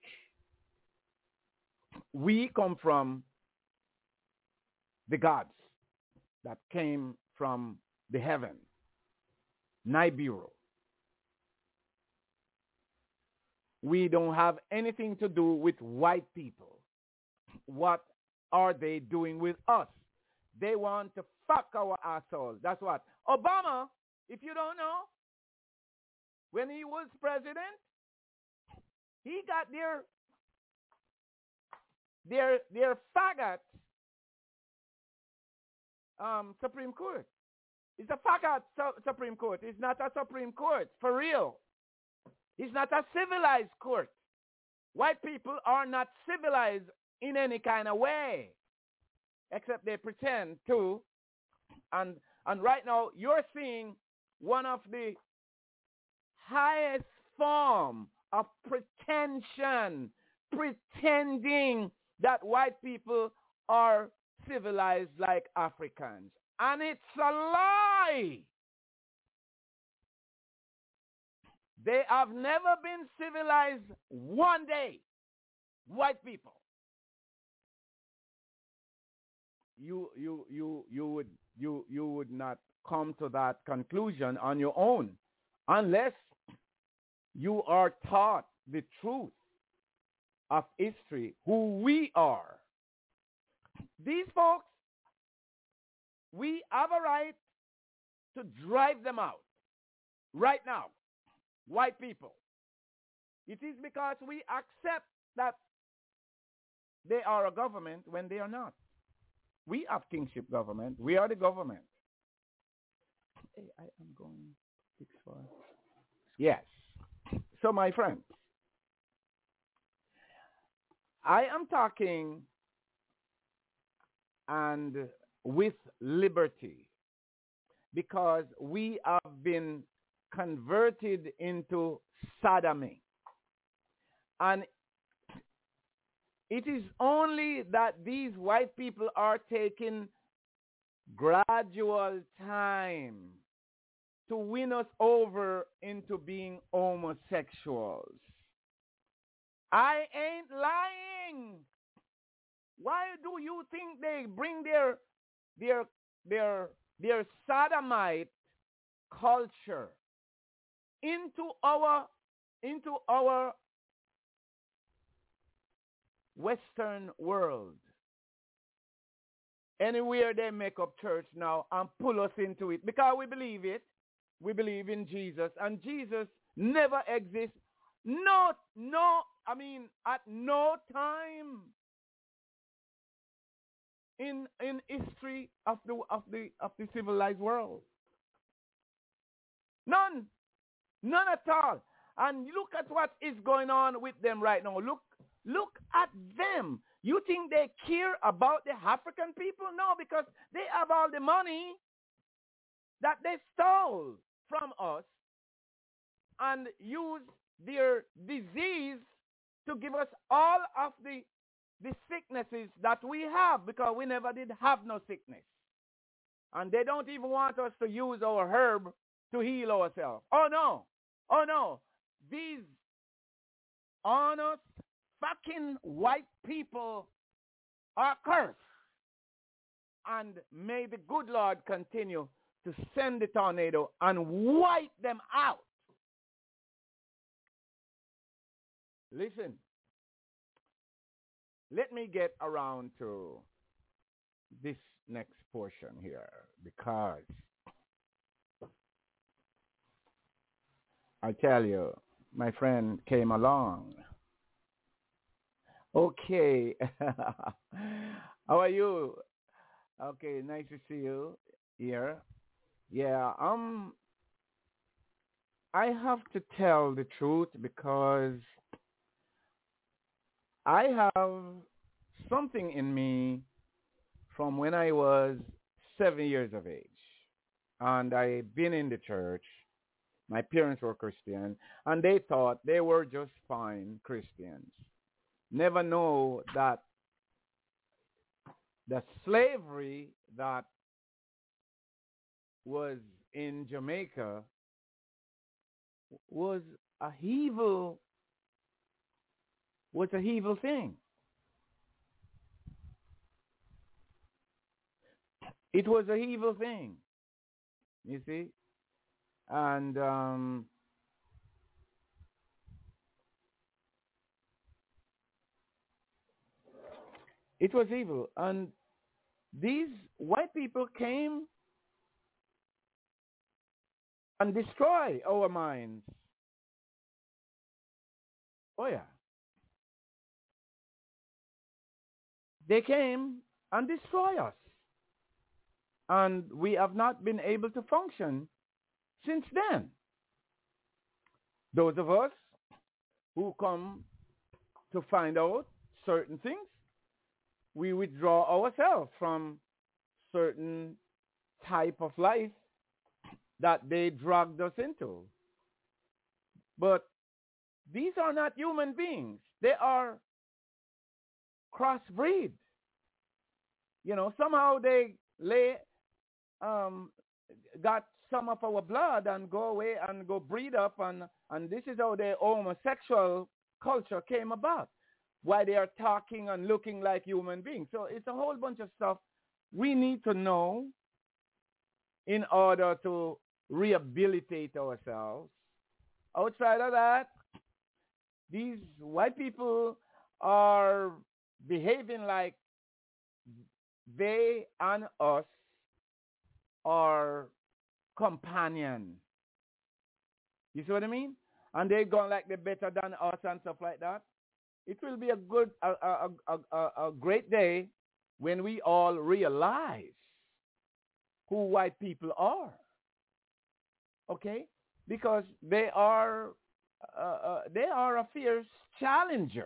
B: We come from the gods that came from the heaven, Nibiru. We don't have anything to do with white people. What are they doing with us? They want to fuck our assholes. That's what. Obama, if you don't know, when he was president, he got their faggot Supreme Court. It's a faggot Supreme Court. It's not a Supreme Court, for real. It's not a civilized court. White people are not civilized in any kind of way, except they pretend to. And right now, you're seeing one of the highest form of pretension, pretending that white people are civilized like Africans. And it's a lie. They have never been civilized one day. White people. You you would not come to that conclusion on your own unless you are taught the truth of history, who we are. These folks, we have a right to drive them out right now, white people. It is because we accept that they are a government when they are not. We have kingship government. We are the government. Hey, I am going 6-4. Yes. So, my friends, I am talking and with liberty because we have been converted into sodomy. And it is only that these white people are taking gradual time to win us over into being homosexuals. I ain't lying. Why do you think they bring their sodomite culture into our Western world? Anywhere they make up church now and pull us into it because we believe it. We believe in Jesus, and Jesus never exists. At no time in history of the civilized world. None at all. And look at what is going on with them right now. Look at them. You think they care about the African people? No, because they have all the money that they stole from us and use their disease to give us all of the sicknesses that we have, because we never did have no sickness. And they don't even want us to use our herb to heal ourselves. Oh no. These honest fucking white people are cursed. And may the good Lord continue to send the tornado and wipe them out. Listen, let me get around to this next portion here, because I tell you, my friend came along. Okay. How are you? Okay, nice to see you here. Yeah, I have to tell the truth because I have something in me from when I was 7 years of age. And I've been in the church. My parents were Christian, and they thought they were just fine Christians. Never know that the slavery that was in Jamaica was a evil thing. It was a evil thing, you see, and it was evil. And these white people came and destroy our minds. Oh yeah. They came and destroy us. And we have not been able to function since then. Those of us who come to find out certain things, we withdraw ourselves from certain type of life that they dragged us into. But these are not human beings. They are crossbreed. You know, somehow they got some of our blood and go away and go breed up, and this is how the homosexual culture came about. Why they are talking and looking like human beings. So it's a whole bunch of stuff we need to know in order to rehabilitate ourselves. Outside of that, these white people are behaving like they and us are companions. You see what I mean? And they're going like they're better than us and stuff like that. It will be a great day when we all realize who white people are. Okay? Because they are a fierce challenger.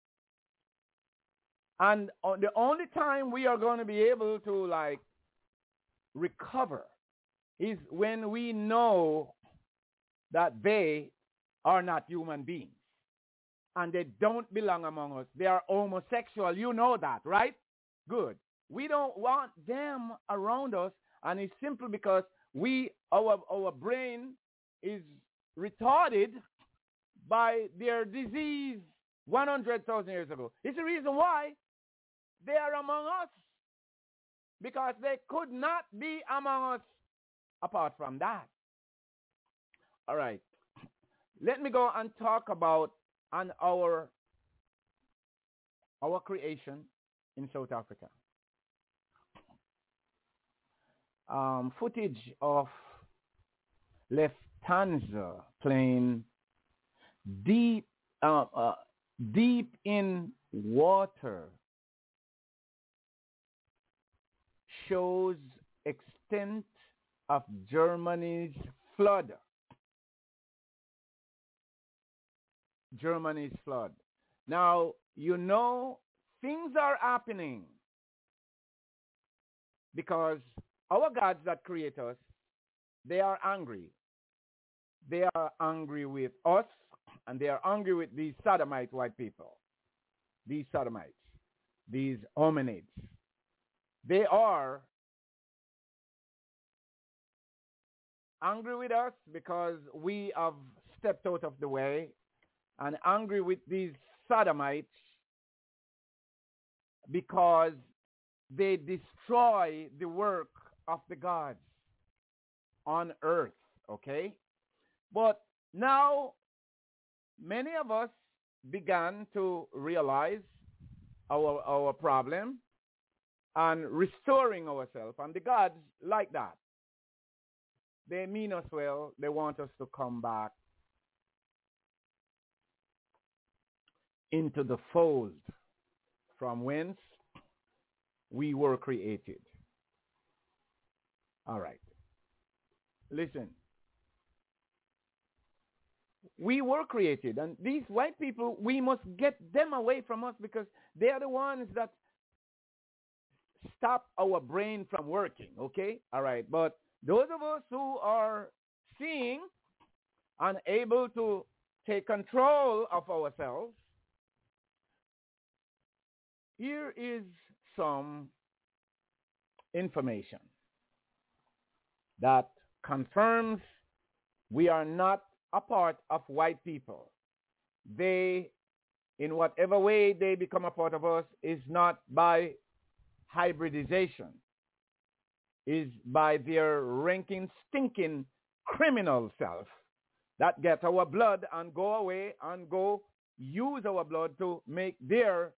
B: And the only time we are going to be able to like recover is when we know that they are not human beings and they don't belong among us. They are homosexual. You know that, right? Good. We don't want them around us, and it's simply because our brain is retarded by their disease 100,000 years ago. It's the reason why they are among us, because they could not be among us apart from that. All right. Let me go and talk about our creation in South Africa. Footage of Lufthansa plane deep in water shows extent of Germany's flood. Germany's flood. Now, you know, things are happening because our gods that create us, they are angry. They are angry with us, and they are angry with these sodomite white people, these sodomites, these hominids. They are angry with us because we have stepped out of the way, and angry with these sodomites because they destroy the work of the gods on earth, okay? But now many of us began to realize our problem and restoring ourselves, and the gods like that. They mean us well. They want us to come back into the fold from whence we were created. All right. Listen. We were created, and these white people, we must get them away from us because they are the ones that stop our brain from working, okay? All right. But those of us who are seeing and able to take control of ourselves, here is some information that confirms we are not a part of white people. They, in whatever way they become a part of us, is not by hybridization, is by their ranking, stinking criminal self that get our blood and go away and go use our blood to make their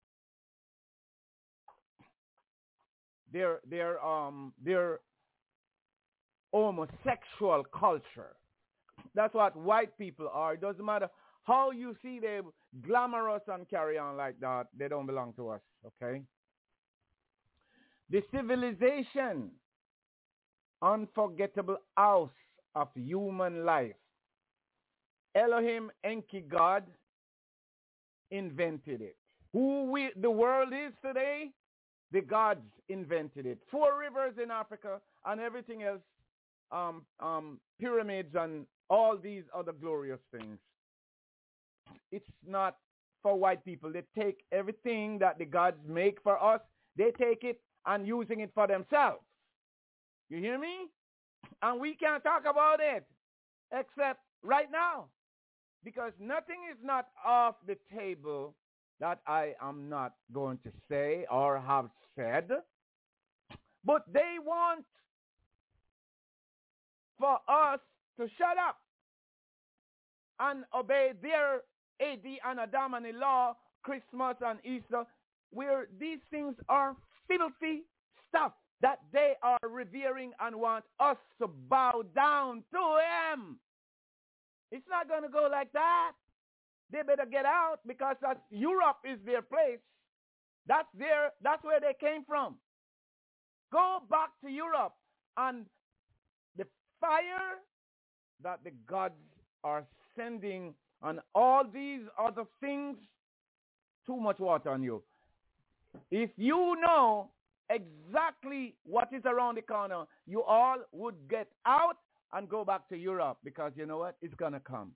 B: homosexual culture. That's what white people are. It doesn't matter how you see them glamorous and carry on like that. They don't belong to us, okay? The civilization, unforgettable house of human life. Elohim Enki God invented it. The world is today, the gods invented it. 4 rivers in Africa and everything else, pyramids and all these other glorious things. It's not for white people. They take everything that the gods make for us, they take it and using it for themselves. You hear me? And we can't talk about it except right now, because nothing is not off the table that I am not going to say or have said. But they want for us to shut up and obey their AD and Adamany law, Christmas and Easter, where these things are filthy stuff that they are revering and want us to bow down to him. It's not going to go like that. They better get out, because Europe is their place. That's where they came from. Go back to Europe, and the fire that the gods are sending on all these other things, too much water on you. If you know exactly what is around the corner, you all would get out and go back to Europe, because you know what? It's going to come.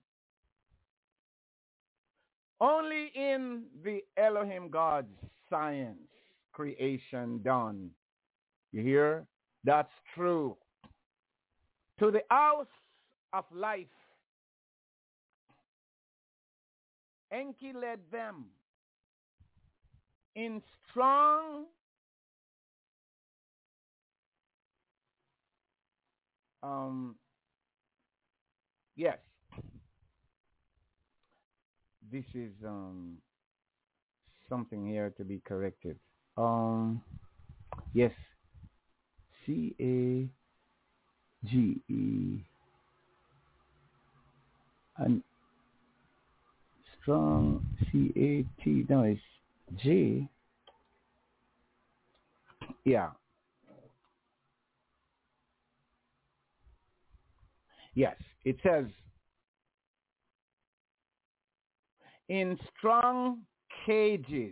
B: Only in the Elohim God's science, creation done. You hear? That's true. To the house of life, Enki led them in strong yes. This is something here to be corrected. Yes. CAGE and strong CAT. No, it's J. Yeah. Yes. It says in strong cages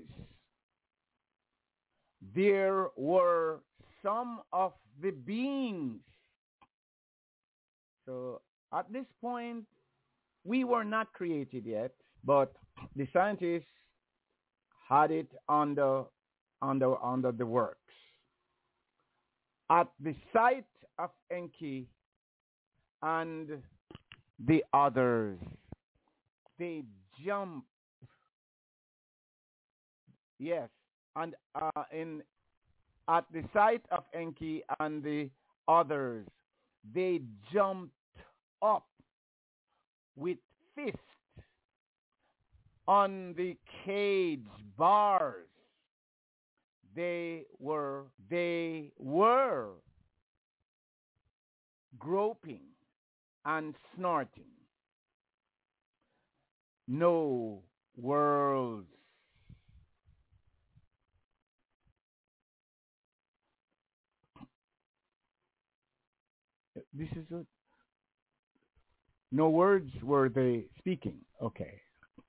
B: there were some of the beings. So at this point, we were not created yet, but the scientists had it under the works. At the sight of Enki and the others, they jumped. Yes, and at the sight of Enki and the others, they jumped up with fists on the cage bars. They were groping and snorting. No worlds. This is a, no words were they speaking. Okay.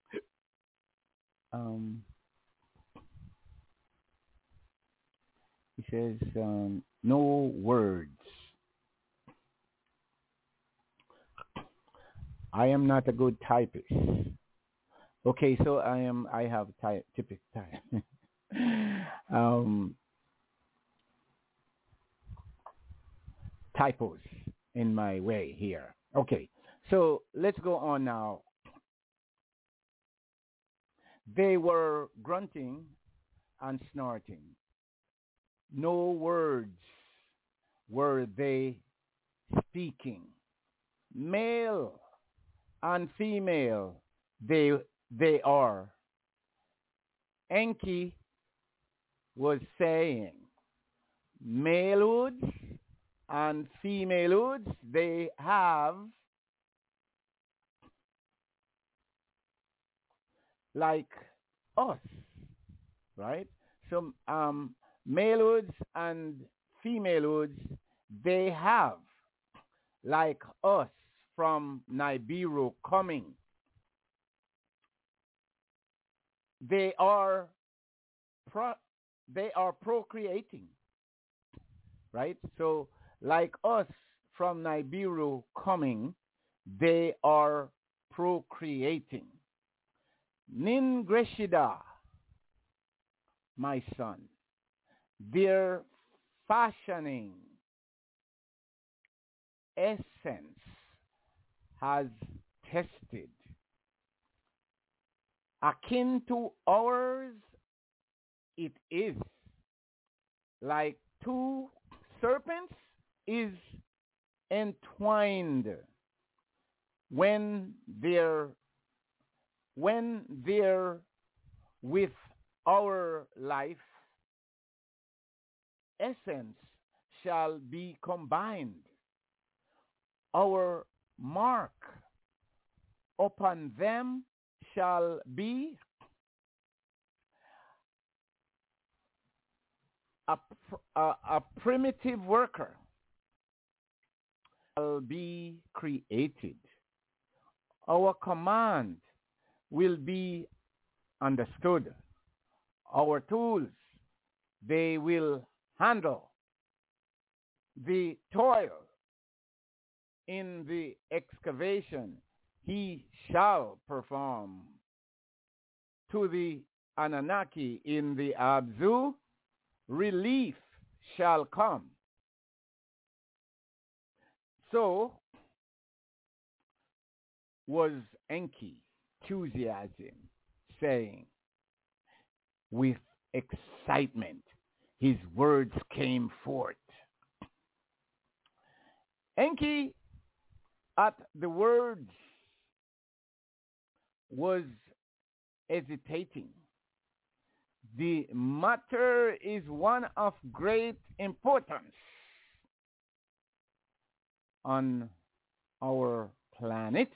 B: He says no words. I am not a good typist. Okay, so I have typical type. Typos in my way here. Okay, so let's go on now. They were grunting and snorting. No words were they speaking. Male and female, they are. Enki was saying, malehoods and femalehoods, they have like us, right? So malehoods and femalehoods, they have like us from Nibiru coming. They are procreating, right? So like us from Nibiru coming, they are procreating. Ningreshida, my son, their fashioning essence has tested. Akin to ours, it is. Like two serpents is entwined when they're with our life, essence shall be combined. Our mark upon them shall be a primitive worker shall be created. Our command will be understood. Our tools, they will handle the toil in the excavation. He shall perform. To the Anunnaki in the Abzu, relief shall come. So was Enki, enthusiasm, saying with excitement, his words came forth. Enki, at the words, was hesitating. The matter is one of great importance on our planet.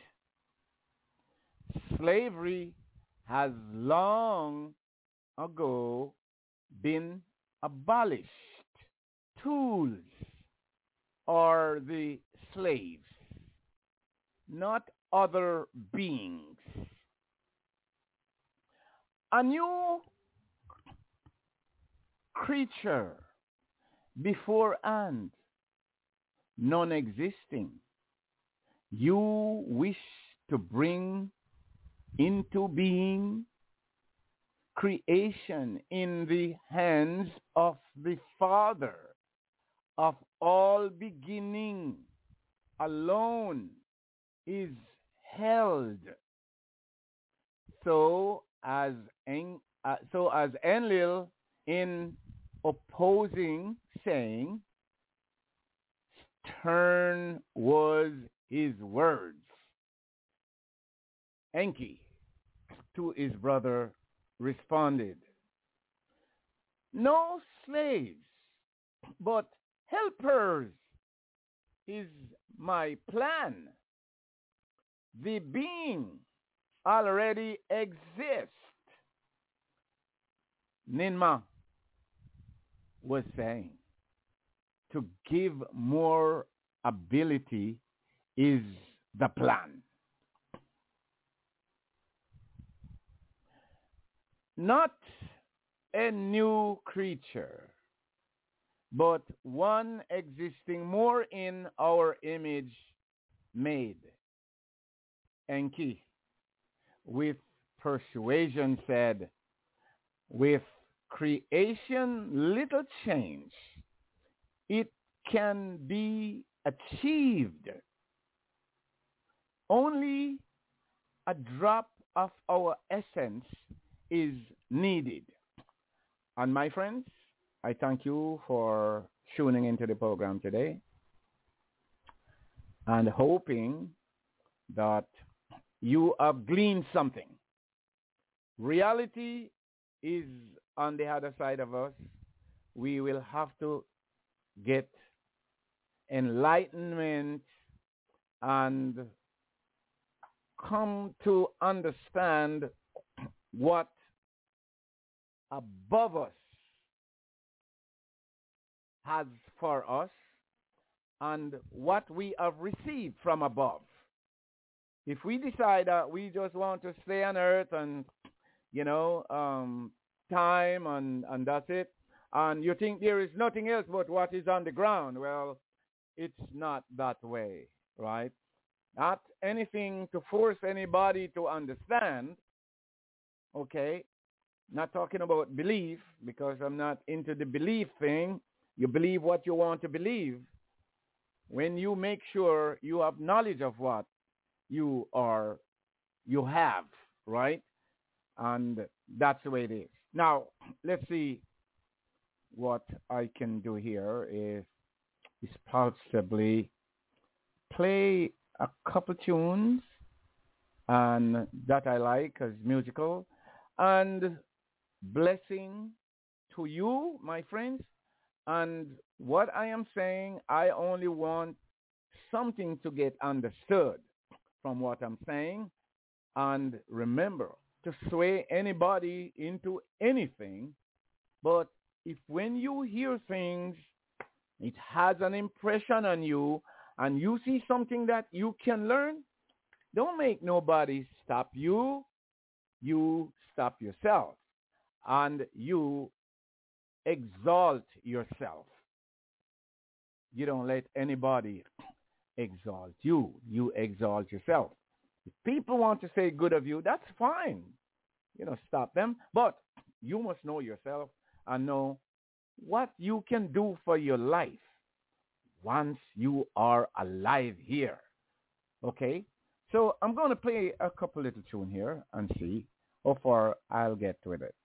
B: Slavery has long ago been abolished. Tools are the slaves, not other beings. A new creature beforehand, non-existing, you wish to bring into being creation in the hands of the Father of all beginning alone is held. So as Enlil in opposing saying, stern was his words. Enki to his brother responded, no slaves, but helpers is my plan. The being already exists. Ninma was saying, to give more ability is the plan. Not a new creature, but one existing more in our image made. Enki, with persuasion, said, with creation little change, it can be achieved. Only a drop of our essence is needed. And my friends, I thank you for tuning into the program today and hoping that you have gleaned something. Reality is on the other side of us. We will have to get enlightenment and come to understand what above us has for us and what we have received from above. If we decide that we just want to stay on earth and, time and that's it, and you think there is nothing else but what is on the ground, well, it's not that way, right? Not anything to force anybody to understand, okay? Not talking about belief, because I'm not into the belief thing. You believe what you want to believe. When you make sure you have knowledge of what you have, right? And that's the way it is. Now, let's see what I can do here if possibly play a couple tunes and that I like as musical, and blessing to you, my friends. And what I am saying, I only want something to get understood from what I'm saying. And remember to sway anybody into anything. But if when you hear things, it has an impression on you and you see something that you can learn, don't make nobody stop you. You stop yourself and you exalt yourself. You don't let anybody exalt you. You exalt yourself. If people want to say good of you, that's fine. Stop them. But you must know yourself and know what you can do for your life once you are alive here. Okay? So I'm going to play a couple little tune here and see how far I'll get with it.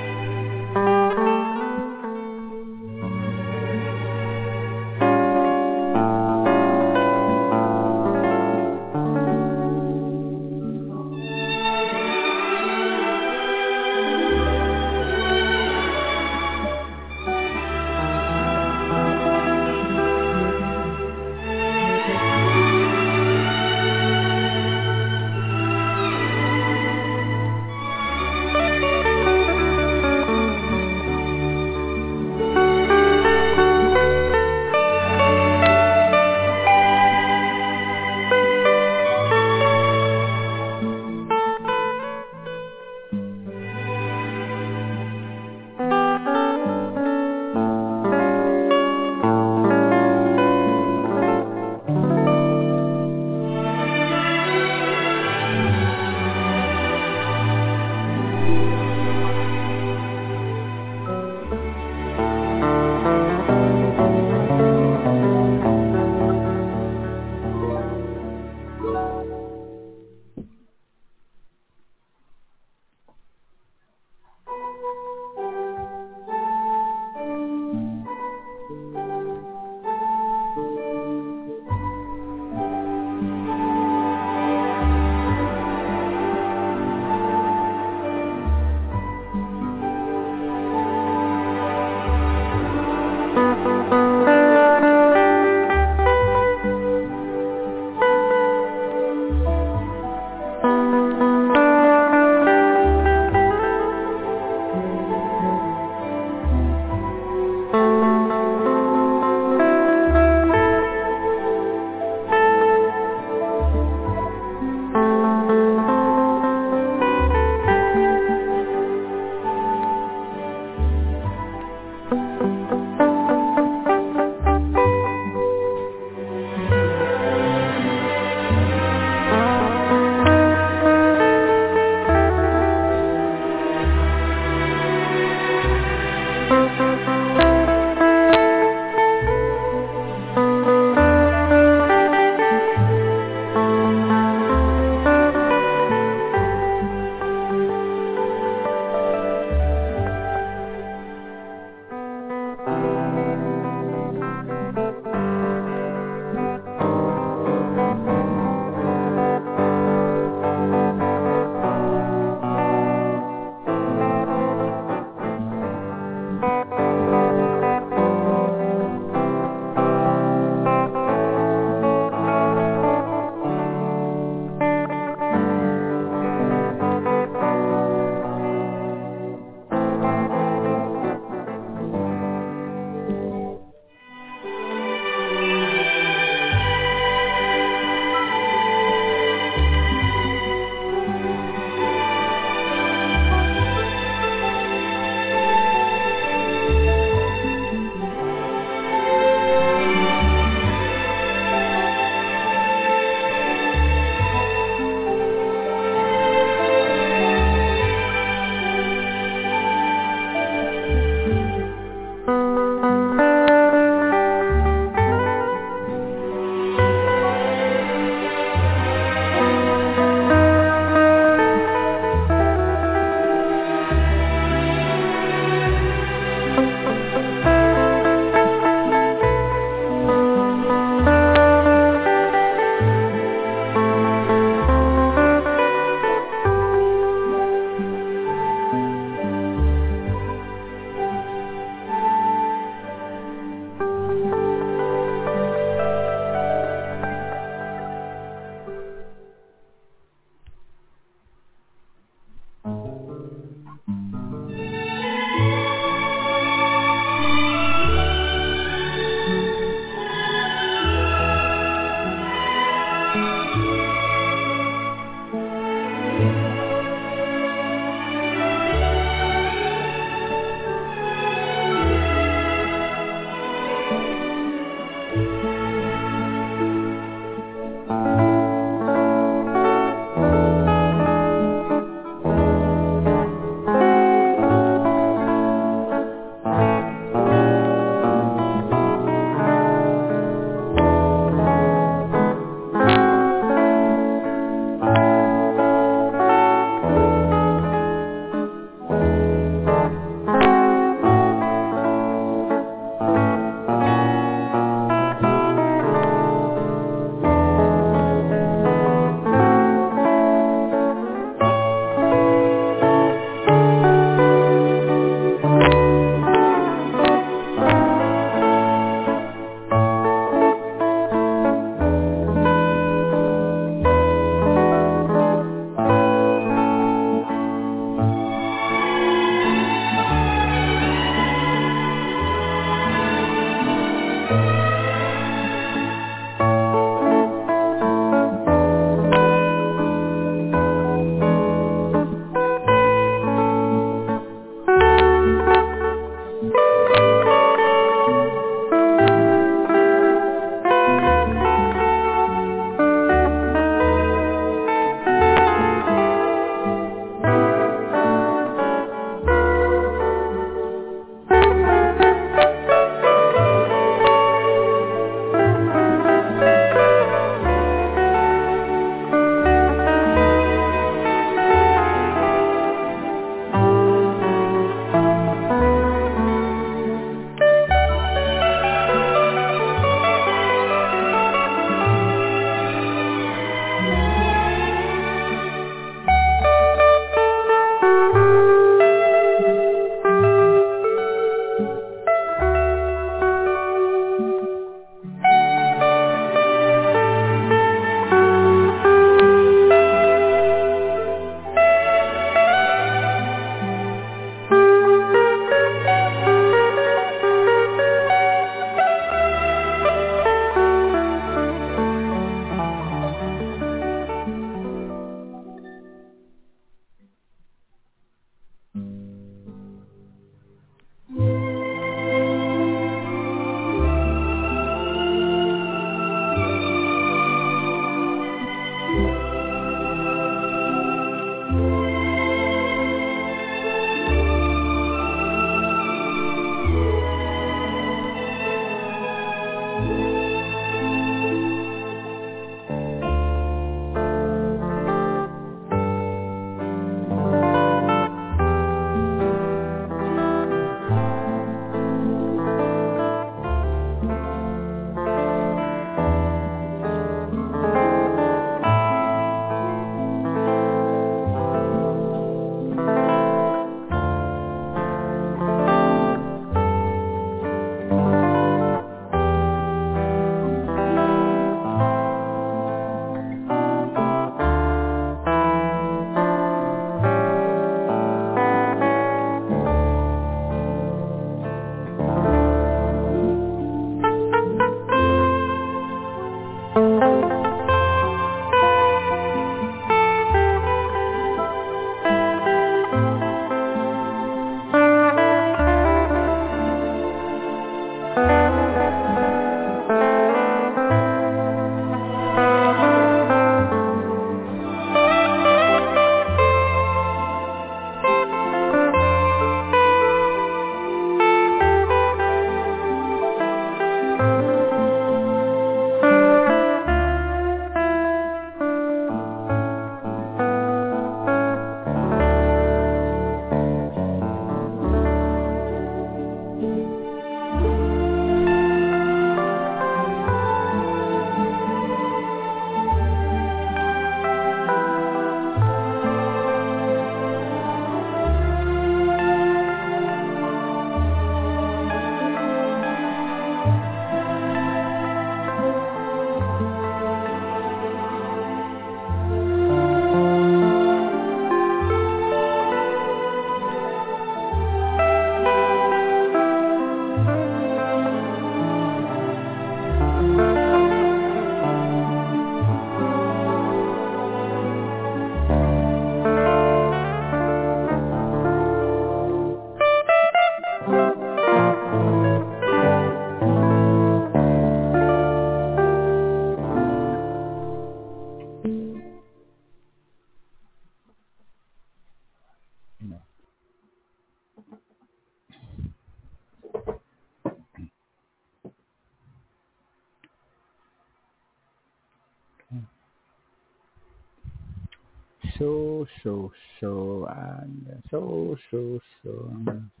B: and so.